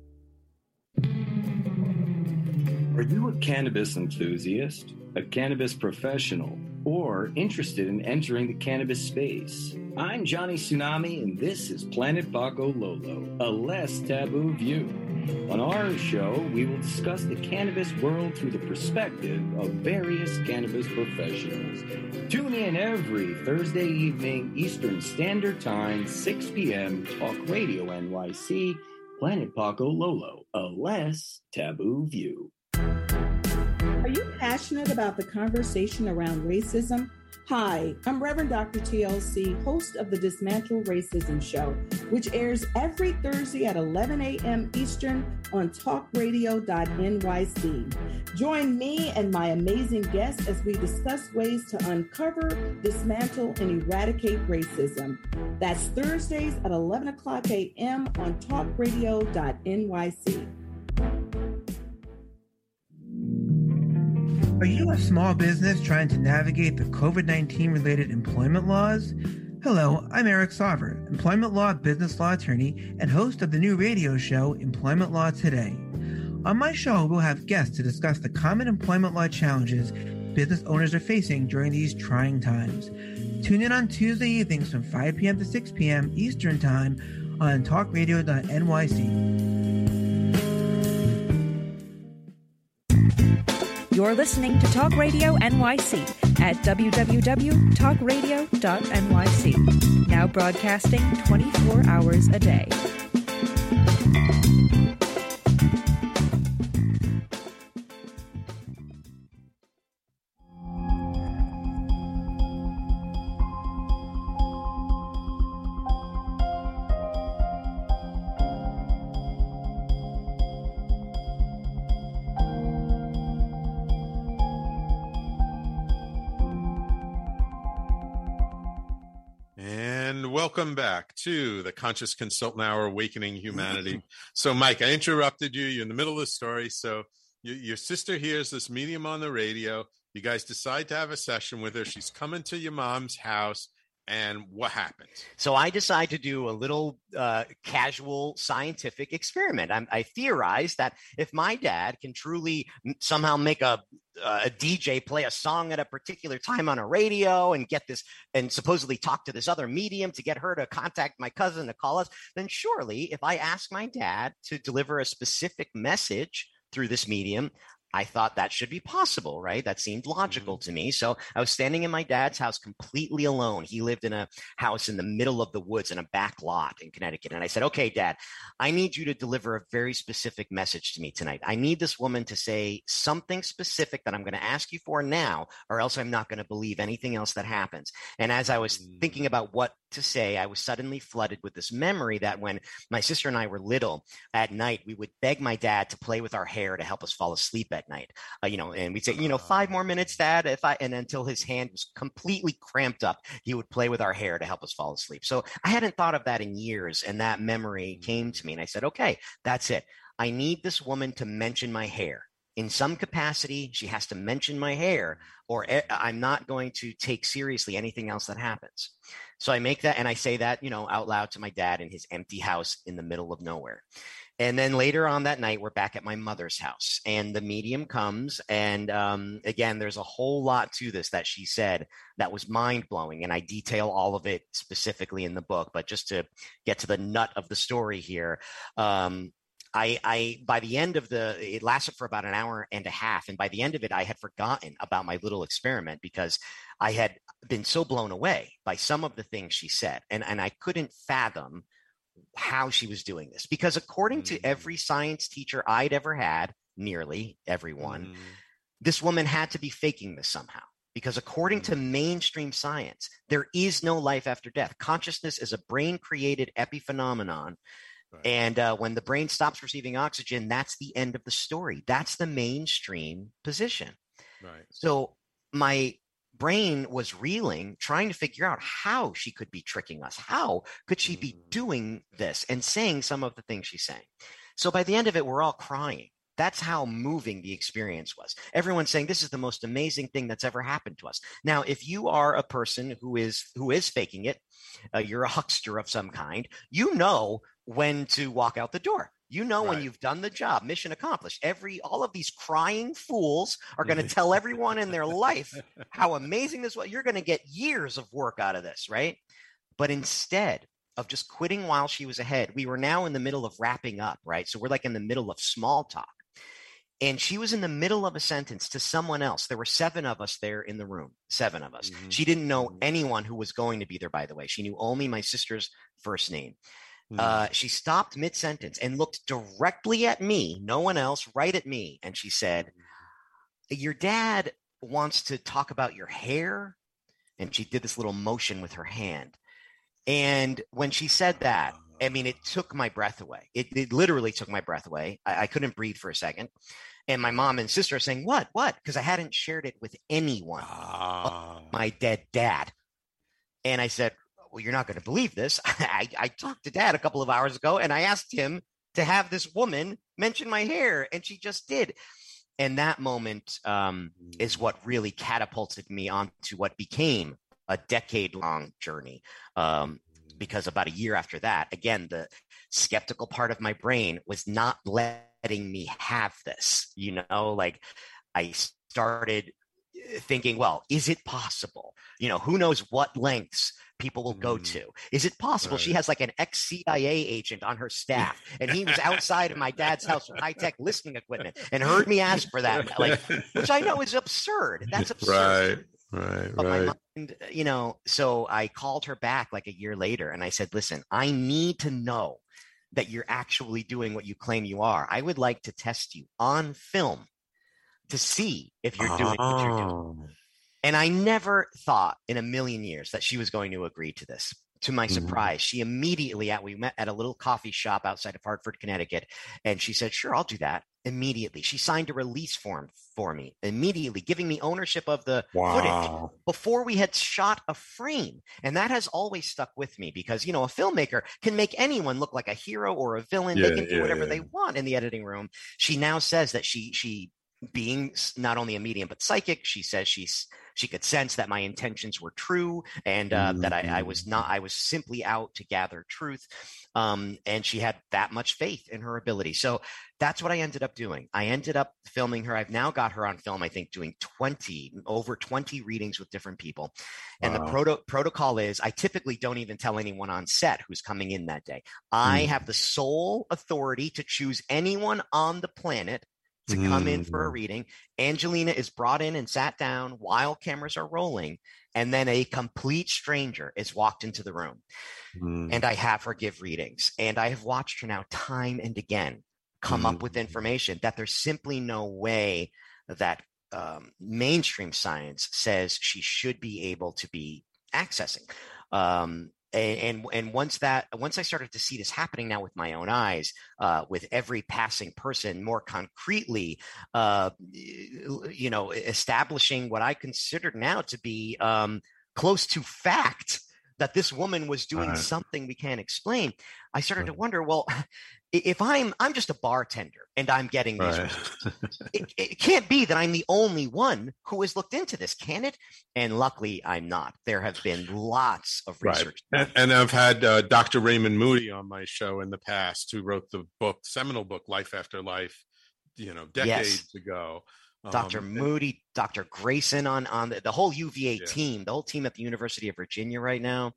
Are you a cannabis enthusiast, a cannabis professional, or interested in entering the cannabis space? I'm Johnny Tsunami, and this is Planet Baco Lolo, a less taboo view. On our show, we will discuss the cannabis world through the perspective of various cannabis professionals. Tune in every Thursday evening, Eastern Standard Time, 6 p.m., Talk Radio NYC, Planet Paco Lolo, a less taboo view. Are you passionate about the conversation around racism? Hi, I'm Reverend Dr. TLC, host of the Dismantle Racism Show, which airs every Thursday at 11 a.m. Eastern on talkradio.nyc. Join me and my amazing guests as we discuss ways to uncover, dismantle, and eradicate racism. That's Thursdays at 11 o'clock a.m. on talkradio.nyc. Are you a small business trying to navigate the COVID-19 related employment laws? Hello, I'm Eric Sauver, employment law business law attorney and host of the new radio show, Employment Law Today. On my show, we'll have guests to discuss the common employment law challenges business owners are facing during these trying times. Tune in on Tuesday evenings from 5 p.m. to 6 p.m. Eastern Time on talkradio.nyc. You're listening to Talk Radio NYC at www.talkradio.nyc. Now broadcasting 24 hours a day. Welcome back to the Conscious Consultant Hour, Awakening Humanity. So, Mike, I interrupted you. You're in the middle of the story. So your sister hears this medium on the radio. You guys decide to have a session with her. She's coming to your mom's house. And what happens? So I decide to do a little casual scientific experiment. I theorized that if my dad can truly somehow make a DJ play a song at a particular time on a radio and get this and supposedly talk to this other medium to get her to contact my cousin to call us, then surely if I ask my dad to deliver a specific message through this medium, I thought that should be possible, right? That seemed logical to me. So I was standing in my dad's house completely alone. He lived in a house in the middle of the woods in a back lot in Connecticut. And I said, okay, Dad, I need you to deliver a very specific message to me tonight. I need this woman to say something specific that I'm going to ask you for now, or else I'm not going to believe anything else that happens. And as I was thinking about what to say, I was suddenly flooded with this memory that when my sister and I were little at night, we would beg my dad to play with our hair to help us fall asleep at night, and we'd say, 5 more minutes, Dad, and until his hand was completely cramped up, he would play with our hair to help us fall asleep. So I hadn't thought of that in years. And that memory came to me and I said, okay, that's it. I need this woman to mention my hair. In some capacity, she has to mention my hair, or I'm not going to take seriously anything else that happens. So I make that, and I say that, out loud to my dad in his empty house in the middle of nowhere. And then later on that night, we're back at my mother's house, and the medium comes. And again, there's a whole lot to this that she said that was mind-blowing, and I detail all of it specifically in the book. But just to get to the nut of the story here, I by the end of it lasted for about an hour and a half. And by the end of it, I had forgotten about my little experiment because I had been so blown away by some of the things she said. And I couldn't fathom how she was doing this, because according to every science teacher I'd ever had, nearly everyone, this woman had to be faking this somehow. Because according to mainstream science, there is no life after death. Consciousness is a brain-created epiphenomenon. Right. And when the brain stops receiving oxygen, that's the end of the story. That's the mainstream position. Right. So my brain was reeling, trying to figure out how she could be tricking us. How could she be doing this and saying some of the things she's saying? So by the end of it, we're all crying. That's how moving the experience was. Everyone's saying this is the most amazing thing that's ever happened to us. Now, if you are a person who is faking it, you're a huckster of some kind, you know when to walk out the door. You know, when you've done the job, mission accomplished. All of these crying fools are going to tell everyone in their life how amazing this was. You're going to get years of work out of this, right? But instead of just quitting while she was ahead, we were now in the middle of wrapping up, right? So we're like in the middle of small talk. And she was in the middle of a sentence to someone else. There were 7 of us there in the room, 7 of us. She didn't know anyone who was going to be there, by the way. She knew only my sister's first name. She stopped mid-sentence and looked directly at me, no one else, right at me. And she said, your dad wants to talk about your hair. And she did this little motion with her hand. And when she said that, I mean, it took my breath away. It literally took my breath away. I couldn't breathe for a second. And my mom and sister are saying, what? Because I hadn't shared it with anyone. My dead dad. And I said, well, you're not going to believe this. I talked to Dad a couple of hours ago, and I asked him to have this woman mention my hair, and she just did. And that moment is what really catapulted me onto what became a decade-long journey. Because about a year after that, again, the skeptical part of my brain was not letting me have this. Like I started thinking, well, is it possible? Who knows what lengths people will go to? Is it possible she has like an ex-CIA agent on her staff and he was outside of my dad's house with high-tech listening equipment and heard me ask for that, which I know is absurd. That's absurd. Right. My mind, so I called her back like a year later and I said, listen, I need to know that you're actually doing what you claim you are. I would like to test you on film to see if you're doing what you're doing. And I never thought in a million years that she was going to agree to this. To my surprise, she immediately, we met at a little coffee shop outside of Hartford, Connecticut, and she said, sure, I'll do that. Immediately. She signed a release form for me, immediately giving me ownership of the footage before we had shot a frame. And that has always stuck with me because, a filmmaker can make anyone look like a hero or a villain. They can do whatever they want in the editing room. She now says that she being not only a medium but psychic, she says she could sense that my intentions were true and that I was simply out to gather truth. And she had that much faith in her ability. So that's what I ended up doing. I ended up filming her. I've now got her on film, I think, doing over 20 readings with different people. And the protocol is I typically don't even tell anyone on set who's coming in that day. I have the sole authority to choose anyone on the planet to come in for a reading. Angelina is brought in and sat down while cameras are rolling, and then a complete stranger is walked into the room. And I have her give readings. And I have watched her now time and again come up with information that there's simply no way that mainstream science says she should be able to be accessing. And once I started to see this happening now with my own eyes, with every passing person more concretely, establishing what I considered now to be close to fact that this woman was doing something we can't explain, I started to wonder, well, if I'm just a bartender and I'm getting these results, it can't be that I'm the only one who has looked into this, can it? And luckily I'm not. There have been lots of research. And I've had Dr. Raymond Moody on my show in the past, who wrote the seminal book, Life After Life, decades ago. Dr. Moody, Dr. Grayson on the whole UVA team, the whole team at the University of Virginia right now.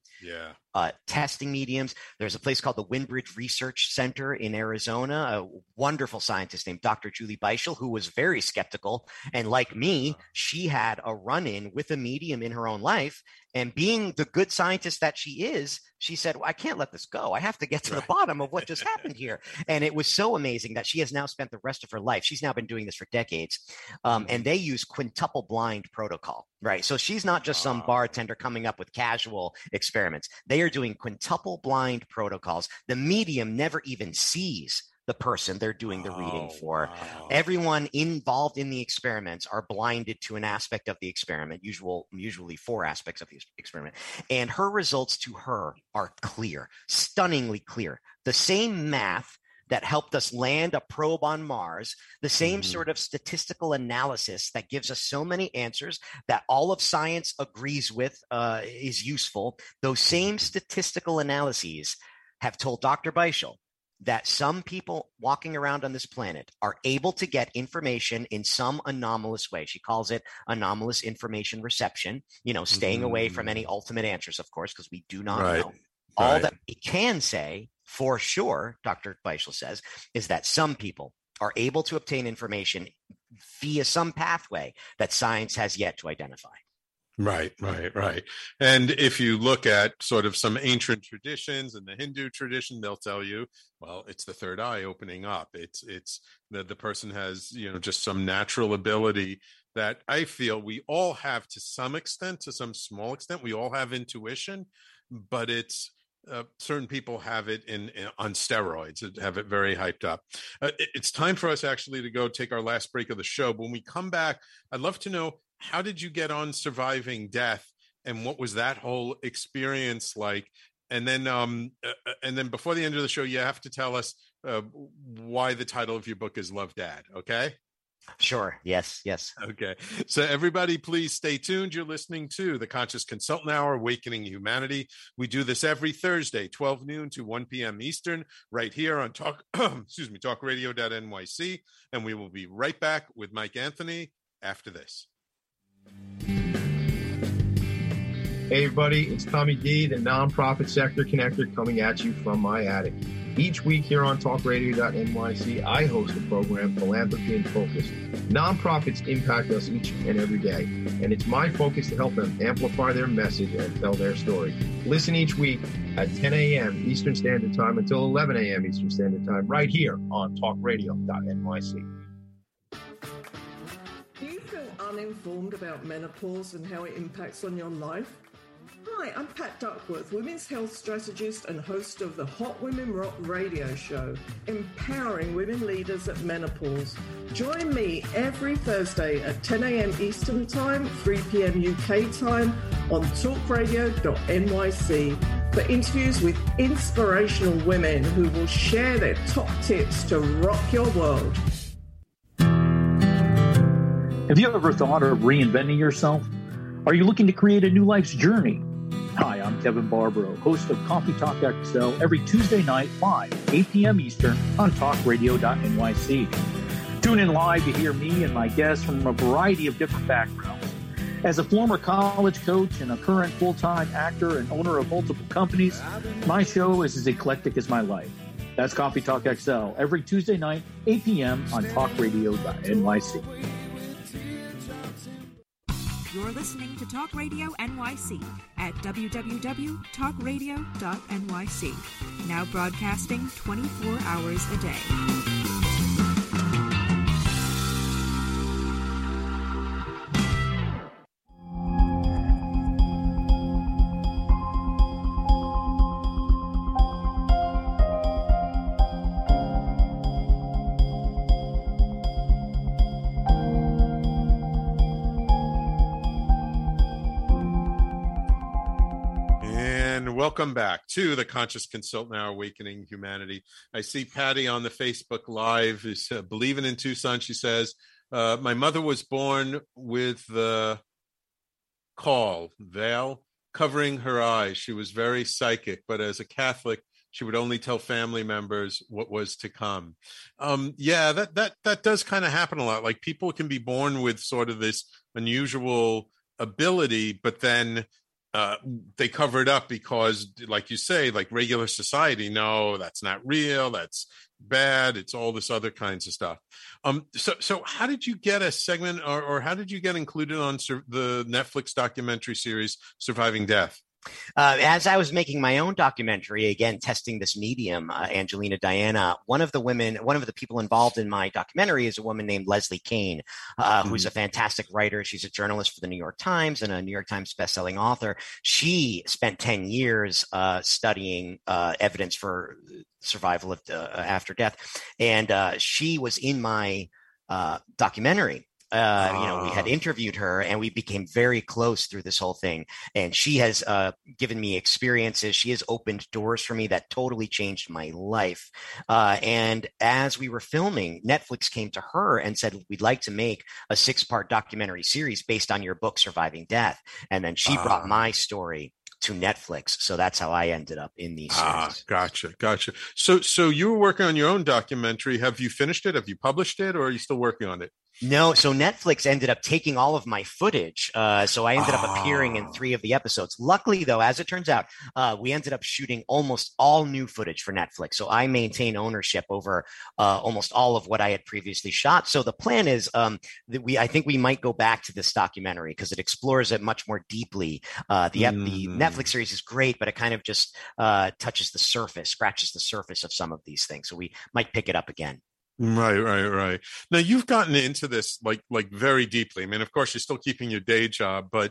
Testing mediums. There's a place called the Windbridge Research Center in Arizona. A wonderful scientist named Dr. Julie Beischel, who was very skeptical. And like me, she had a run-in with a medium in her own life. And being the good scientist that she is, she said, well, I can't let this go. I have to get to the bottom of what just happened here. And it was so amazing that she has now spent the rest of her life. She's now been doing this for decades. And they use quintuple blind protocol, right? So she's not just some bartender coming up with casual experiments. They are doing quintuple blind protocols. The medium never even sees the person they're doing the reading for. Everyone involved in the experiments are blinded to an aspect of the experiment, usually 4 aspects of the experiment. And her results to her are clear, stunningly clear. The same math that helped us land a probe on Mars, the same sort of statistical analysis that gives us so many answers that all of science agrees with is useful. Those same statistical analyses have told Dr. Beischel that some people walking around on this planet are able to get information in some anomalous way. She calls it anomalous information reception, staying away from any ultimate answers, of course, because we do not know. All that we can say for sure, Dr. Beischel says, is that some people are able to obtain information via some pathway that science has yet to identify. Right. And if you look at sort of some ancient traditions and the Hindu tradition, they'll tell you, well, it's the third eye opening up. It's the person has, just some natural ability that I feel we all have to some extent, to some small extent. We all have intuition, but it's certain people have it on steroids, have it very hyped up. It's time for us actually to go take our last break of the show. But when we come back, I'd love to know, how did you get on Surviving Death, and what was that whole experience like? And then before the end of the show, you have to tell us why the title of your book is Love, Dad. Okay. Sure. Yes. Okay. So everybody, please stay tuned. You're listening to the Conscious Consultant Hour, Awakening Humanity. We do this every Thursday, 12 noon to 1 p.m. Eastern, right here on talkradio.nyc. And we will be right back with Mike Anthony after this. Hey everybody, it's Tommy D, the nonprofit sector connector, coming at you from my attic. Each week here on talkradio.nyc, I host a program, Philanthropy in Focus. Nonprofits impact us each and every day, and it's my focus to help them amplify their message and tell their story. Listen each week at 10 a.m. Eastern Standard Time until 11 a.m. Eastern Standard Time, right here on talkradio.nyc. Do you feel uninformed about menopause and how it impacts on your life? Hi, I'm Pat Duckworth, women's health strategist and host of the Hot Women Rock radio show, empowering women leaders at menopause. Join me every Thursday at 10 a.m. Eastern Time, 3 p.m. UK time on talkradio.nyc for interviews with inspirational women who will share their top tips to rock your world. Have you ever thought of reinventing yourself? Are you looking to create a new life's journey? Hi, I'm Kevin Barbaro, host of Coffee Talk XL every Tuesday night, 8 p.m. Eastern on talkradio.nyc. Tune in live to hear me and my guests from a variety of different backgrounds. As a former college coach and a current full-time actor and owner of multiple companies, my show is as eclectic as my life. That's Coffee Talk XL every Tuesday night, 8 p.m. on talkradio.nyc. You're listening to Talk Radio NYC at www.talkradio.nyc. Now broadcasting 24 hours a day. Welcome back to the Conscious Consultant Hour, Awakening Humanity. I see Patty on the Facebook Live is believing in Tucson. She says, my mother was born with the veil covering her eyes. She was very psychic, but as a Catholic, she would only tell family members what was to come. Yeah, that does kind of happen a lot. Like, people can be born with sort of this unusual ability, but then they cover it up because, like you say, like regular society, no, that's not real, that's bad, it's all this other kinds of stuff. So how did you get a segment, or how did you get included on the Netflix documentary series Surviving Death? As I was making my own documentary, again, testing this medium, Angelina Diana, one of the people involved in my documentary is a woman named Leslie Kean, who's a fantastic writer. She's a journalist for the New York Times and a New York Times bestselling author. She spent 10 years studying evidence for survival of after death. And she was in my documentary. We had interviewed her and we became very close through this whole thing. And she has given me experiences. She has opened doors for me that totally changed my life. And as we were filming, Netflix came to her and said, we'd like to make a 6-part documentary series based on your book, Surviving Death. And then she brought my story to Netflix. So that's how I ended up in these series. Gotcha. So you were working on your own documentary. Have you finished it? Have you published it, or are you still working on it? No, so Netflix ended up taking all of my footage. So I ended up appearing in 3 of the episodes. Luckily, though, as it turns out, we ended up shooting almost all new footage for Netflix. So I maintain ownership over almost all of what I had previously shot. So the plan is that I think we might go back to this documentary because it explores it much more deeply. The Netflix series is great, but it kind of just touches the surface, scratches the surface of some of these things. So we might pick it up again. Right. Now you've gotten into this like very deeply. I mean, of course, you're still keeping your day job, but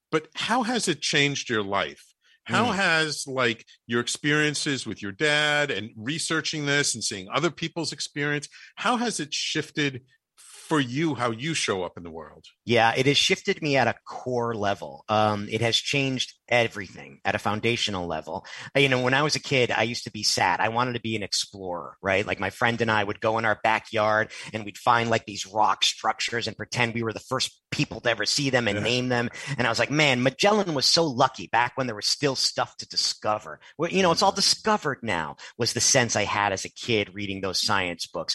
how has it changed your life? How has like your experiences with your dad and researching this and seeing other people's experience, how has it shifted for you, how you show up in the world? Yeah, it has shifted me at a core level. It has changed everything at a foundational level. When I was a kid, I used to be sad. I wanted to be an explorer, right? Like my friend and I would go in our backyard and we'd find like these rock structures and pretend we were the first people to ever see them and name them. And I was like, man, Magellan was so lucky back when there was still stuff to discover. Well, it's all discovered now, was the sense I had as a kid reading those science books.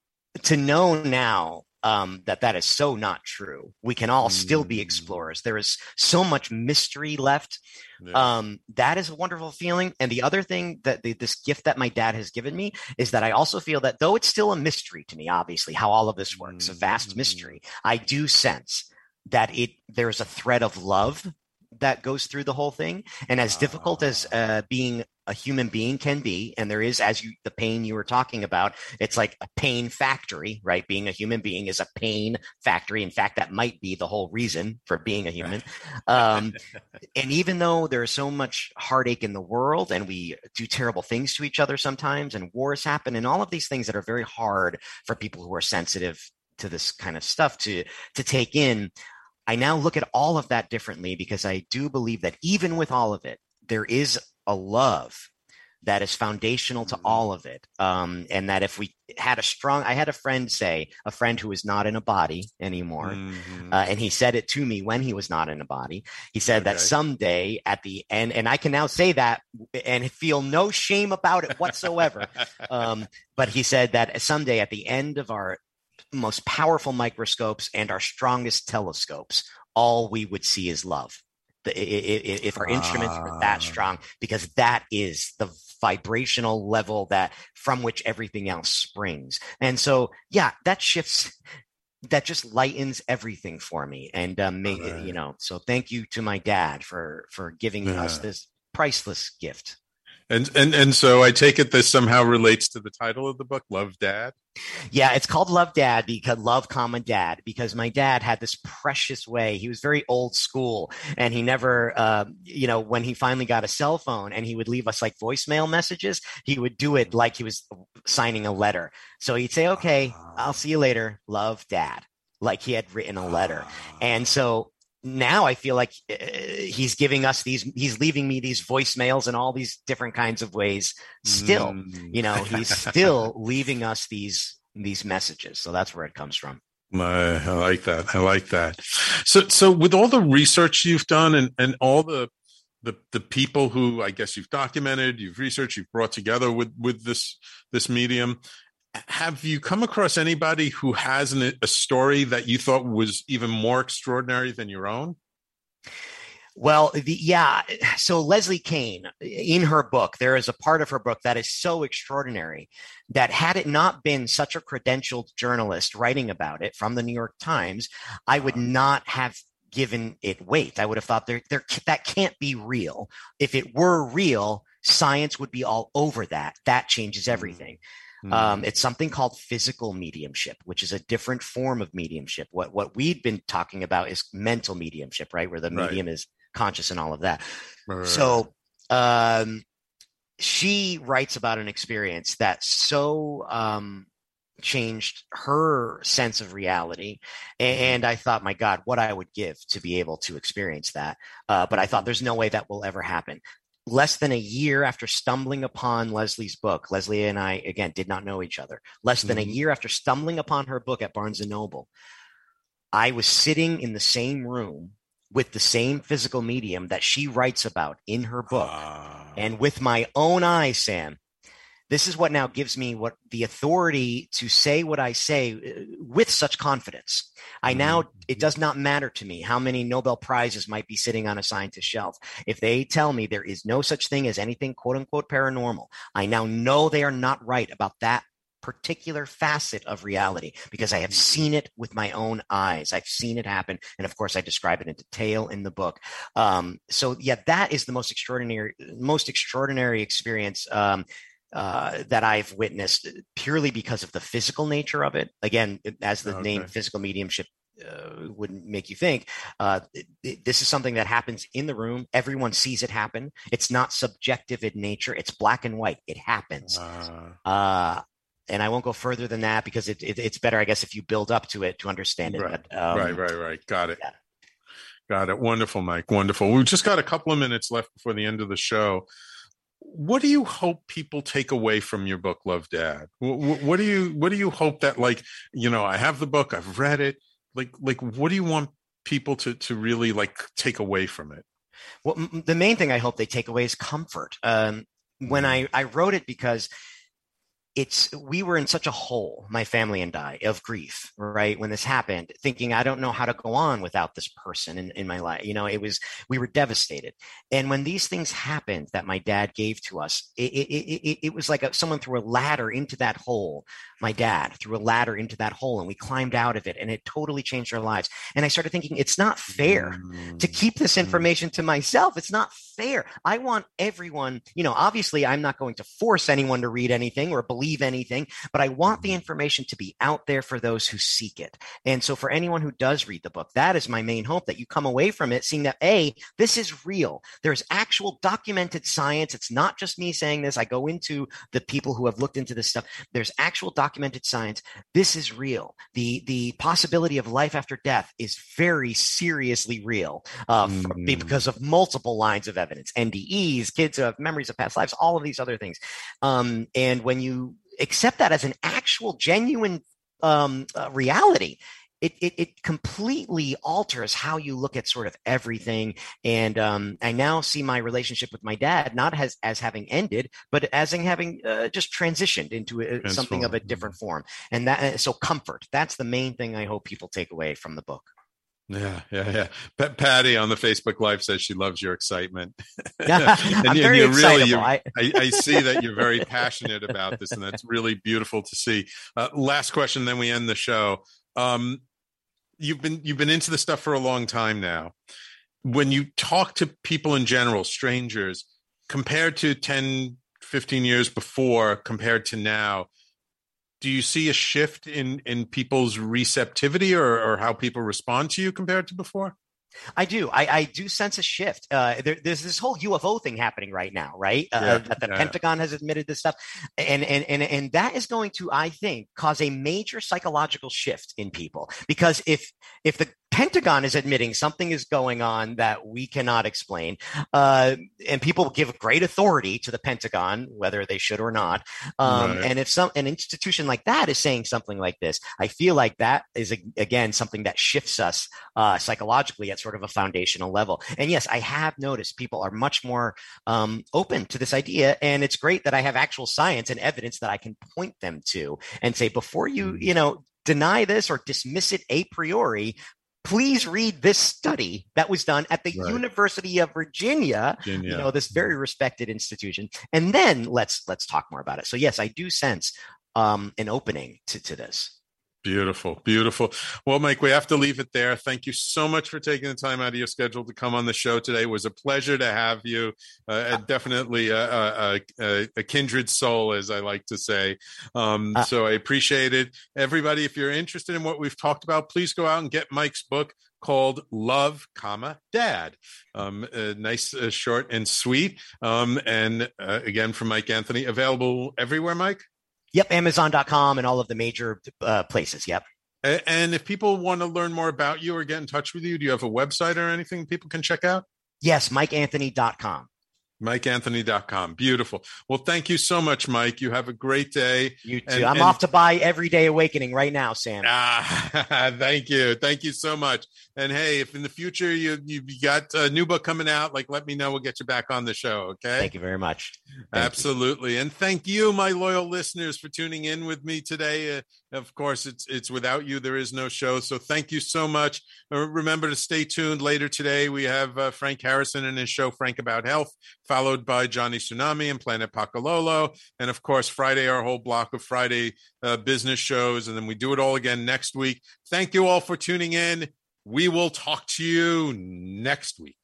To know now that is so not true. We can all still be explorers. There is so much mystery left. Yeah. That is a wonderful feeling. And the other thing that this gift that my dad has given me is that I also feel that though it's still a mystery to me, obviously, how all of this works, a vast mystery, I do sense that there's a thread of love that goes through the whole thing. And as difficult as being a human being can be, and there is, the pain you were talking about, it's like a pain factory, right? Being a human being is a pain factory. In fact, that might be the whole reason for being a human. And even though there's so much heartache in the world and we do terrible things to each other sometimes and wars happen and all of these things that are very hard for people who are sensitive to this kind of stuff to take in, I now look at all of that differently because I do believe that even with all of it, there is a love that is foundational to all of it. And that if we had I had a friend who is not in a body anymore. And he said it to me when he was not in a body. He said that someday at the end, and I can now say that and feel no shame about it whatsoever. But he said that someday at the end of our most powerful microscopes and our strongest telescopes, all we would see is love. If our instruments were that strong, because that is the vibrational level from which everything else springs. And so, yeah, that just lightens everything for me. And, so thank you to my dad for giving us this priceless gift. And so I take it this somehow relates to the title of the book, Love, Dad? Yeah, it's called Love, Dad, because Dad, because my dad had this precious way. He was very old school, and he never, when he finally got a cell phone and he would leave us like voicemail messages, he would do it like he was signing a letter. So he'd say, okay, I'll see you later. Love, Dad, like he had written a letter. And so now I feel like he's leaving me these voicemails in all these different kinds of ways. Still, he's still leaving us these messages. So that's where it comes from. I like that. So with all the research you've done and all the people who I guess you've documented, you've researched, you've brought together with this medium, have you come across anybody who has a story that you thought was even more extraordinary than your own? Well, so Leslie Kean, in her book, there is a part of her book that is so extraordinary that had it not been such a credentialed journalist writing about it from the New York Times, I would not have given it weight. I would have thought that can't be real. If it were real, science would be all over that. That changes everything. It's something called physical mediumship, which is a different form of mediumship. What we've been talking about is mental mediumship, right? Where the medium is conscious and all of that. So she writes about an experience that so changed her sense of reality. And I thought, my God, what I would give to be able to experience that. But I thought there's no way that will ever happen. Less than a year after stumbling upon Leslie's book, Leslie and I, again, did not know each other. Less than a year after stumbling upon her book at Barnes & Noble, I was sitting in the same room with the same physical medium that she writes about in her book. And with my own eyes, Sam, This is what now gives me what the authority to say what I say with such confidence. It does not matter to me how many Nobel Prizes might be sitting on a scientist's shelf. If they tell me there is no such thing as anything quote unquote paranormal, I now know they are not right about that particular facet of reality, because I have seen it with my own eyes. I've seen it happen. And of course, I describe it in detail in the book. So yeah, that is the most extraordinary experience that I've witnessed, purely because of the physical nature of it. Again, as the name physical mediumship would make you think, this is something that happens in the room. Everyone sees it happen. It's not subjective in nature. It's black and white. It happens. And I won't go further than that, because it's better, I guess, if you build up to it to understand it. Right. But, Right. Got it. Yeah. Got it. Wonderful, Mike. Wonderful. We've just got a couple of minutes left before the end of the show. What do you hope people take away from your book, Love, Dad? What do you hope that, like, I have the book, I've read it. Like, what do you want people to really like take away from it? Well, the main thing I hope they take away is comfort. When I wrote it, because we were in such a hole, my family and I, of grief, right? When this happened, thinking, I don't know how to go on without this person in my life. We were devastated. And when these things happened that my dad gave to us, it was like someone threw a ladder into that hole. My dad threw a ladder into that hole, and we climbed out of it, and it totally changed our lives. And I started thinking, it's not fair to keep this information to myself. It's not fair. I want everyone, obviously I'm not going to force anyone to read anything or believe anything, but I want the information to be out there for those who seek it. And so for anyone who does read the book, that is my main hope, that you come away from it seeing that, this is real. There's actual documented science. It's not just me saying this. I go into the people who have looked into this stuff. There's actual documented science. This is real. The possibility of life after death is very seriously real because of multiple lines of evidence, NDEs, kids who have memories of past lives, all of these other things. And when you accept that as an actual genuine reality, it completely alters how you look at sort of everything. And I now see my relationship with my dad not as having ended, but as having just transitioned into something of a different form. And so comfort, that's the main thing I hope people take away from the book. Yeah. Patty on the Facebook Live says she loves your excitement. I'm very excitable. I see that you're very passionate about this, and that's really beautiful to see. Last question, then we end the show. You've been into this stuff for a long time now. When you talk to people in general, strangers, compared to 10, 15 years before, compared to now, do you see a shift in people's receptivity or how people respond to you compared to before? I do. I do sense a shift. There's this whole UFO thing happening right now, right? That the Pentagon has admitted this stuff. And that is going to, I think, cause a major psychological shift in people. Because if the Pentagon is admitting something is going on that we cannot explain, and people give great authority to the Pentagon, whether they should or not. And if an institution like that is saying something like this, I feel like that is, again, something that shifts us psychologically at sort of a foundational level. And yes, I have noticed people are much more open to this idea. And it's great that I have actual science and evidence that I can point them to and say, before you, deny this or dismiss it a priori, please read this study that was done at the University of Virginia, this very respected institution. And then let's talk more about it. So yes, I do sense an opening to this. Beautiful. Well, Mike, we have to leave it there. Thank you so much for taking the time out of your schedule to come on the show today. It was a pleasure to have you. Definitely a kindred soul, as I like to say. So I appreciate it. Everybody, if you're interested in what we've talked about, please go out and get Mike's book called Love, Dad. Nice, short and sweet. And again, from Mike Anthony, available everywhere, Mike? Yep, Amazon.com and all of the major places. Yep. And if people want to learn more about you or get in touch with you, do you have a website or anything people can check out? Yes, MikeAnthony.com. MikeAnthony.com. Beautiful. Well, thank you so much, Mike. You have a great day. You too. I'm off to buy Everyday Awakening right now, Sam. Thank you. Thank you so much. And hey, if in the future you've got a new book coming out, like, let me know. We'll get you back on the show. Okay. Thank you very much. Absolutely. And thank you, my loyal listeners, for tuning in with me today. Of course, it's without you, there is no show. So thank you so much. Remember to stay tuned. Later today, we have Frank Harrison and his show, Frank About Health, followed by Johnny Tsunami and Planet Pacololo. And of course, Friday, our whole block of Friday business shows. And then we do it all again next week. Thank you all for tuning in. We will talk to you next week.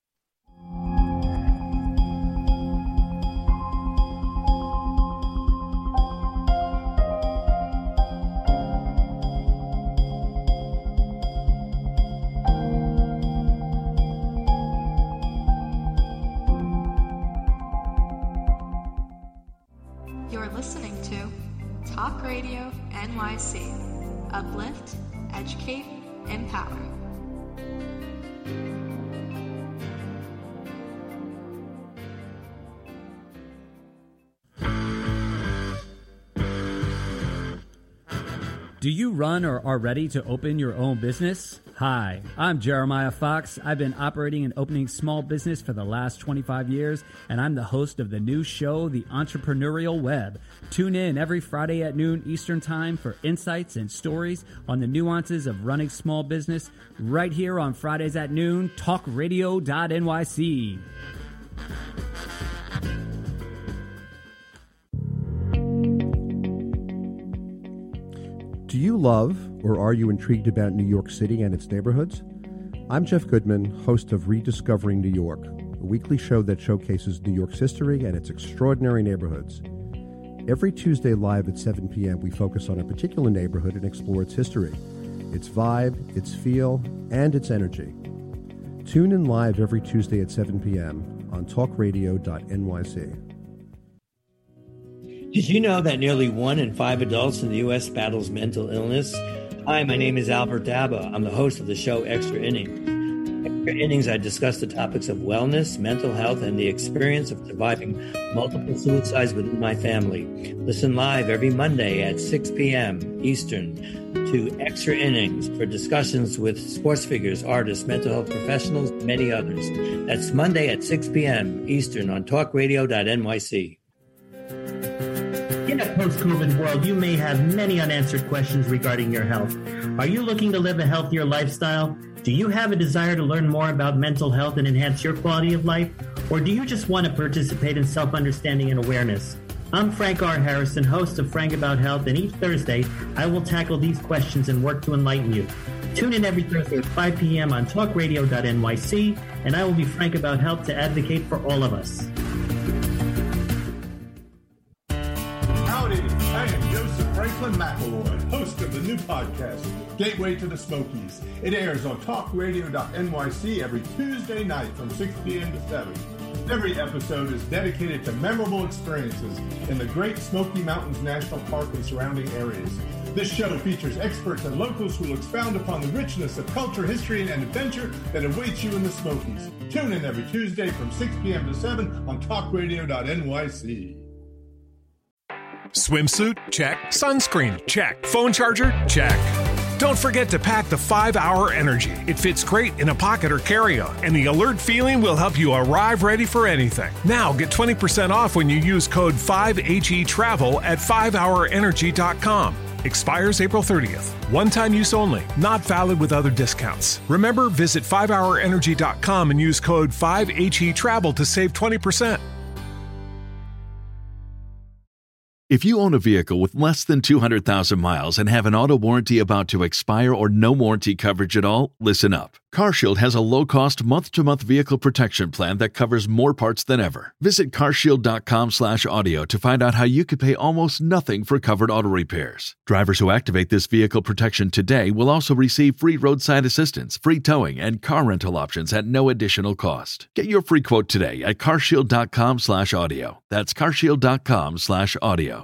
You're listening to Talk Radio NYC. Uplift, educate, empower. Do you run or are ready to open your own business? Hi, I'm Jeremiah Fox. I've been operating and opening small business for the last 25 years, and I'm the host of the new show, The Entrepreneurial Web. Tune in every Friday at noon Eastern Time for insights and stories on the nuances of running small business right here on Fridays at noon, talkradio.nyc. Do you love or are you intrigued about New York City and its neighborhoods? I'm Jeff Goodman, host of Rediscovering New York, a weekly show that showcases New York's history and its extraordinary neighborhoods. Every Tuesday live at 7 p.m., we focus on a particular neighborhood and explore its history, its vibe, its feel, and its energy. Tune in live every Tuesday at 7 p.m. on talkradio.nyc. Did you know that nearly 1 in 5 adults in the U.S. battles mental illness? Hi, my name is Albert Daba. I'm the host of the show Extra Innings. Extra Innings, I discuss the topics of wellness, mental health, and the experience of surviving multiple suicides within my family. Listen live every Monday at 6 p.m. Eastern to Extra Innings for discussions with sports figures, artists, mental health professionals, and many others. That's Monday at 6 p.m. Eastern on talkradio.nyc. In a post-COVID world, you may have many unanswered questions regarding your health. Are you looking to live a healthier lifestyle? Do you have a desire to learn more about mental health and enhance your quality of life? Or do you just want to participate in self-understanding and awareness? I'm Frank R. Harrison, host of Frank About Health, and each Thursday, I will tackle these questions and work to enlighten you. Tune in every Thursday at 5 p.m. on talkradio.nyc, and I will be Frank About Health to advocate for all of us. I am Joseph Franklin McElroy, host of the new podcast, Gateway to the Smokies. It airs on talkradio.nyc every Tuesday night from 6 p.m. to 7. Every episode is dedicated to memorable experiences in the Great Smoky Mountains National Park and surrounding areas. This show features experts and locals who will expound upon the richness of culture, history, and adventure that awaits you in the Smokies. Tune in every Tuesday from 6 p.m. to 7 on talkradio.nyc. Swimsuit? Check. Sunscreen? Check. Phone charger? Check. Don't forget to pack the 5-Hour Energy. It fits great in a pocket or carry-on, and the alert feeling will help you arrive ready for anything. Now get 20% off when you use code 5HETRAVEL at 5hourenergy.com. Expires April 30th. One-time use only. Not valid with other discounts. Remember, visit 5hourenergy.com and use code 5HETRAVEL to save 20%. If you own a vehicle with less than 200,000 miles and have an auto warranty about to expire or no warranty coverage at all, listen up. CarShield has a low-cost month-to-month vehicle protection plan that covers more parts than ever. Visit carshield.com/audio to find out how you could pay almost nothing for covered auto repairs. Drivers who activate this vehicle protection today will also receive free roadside assistance, free towing, and car rental options at no additional cost. Get your free quote today at carshield.com/audio. That's carshield.com/audio.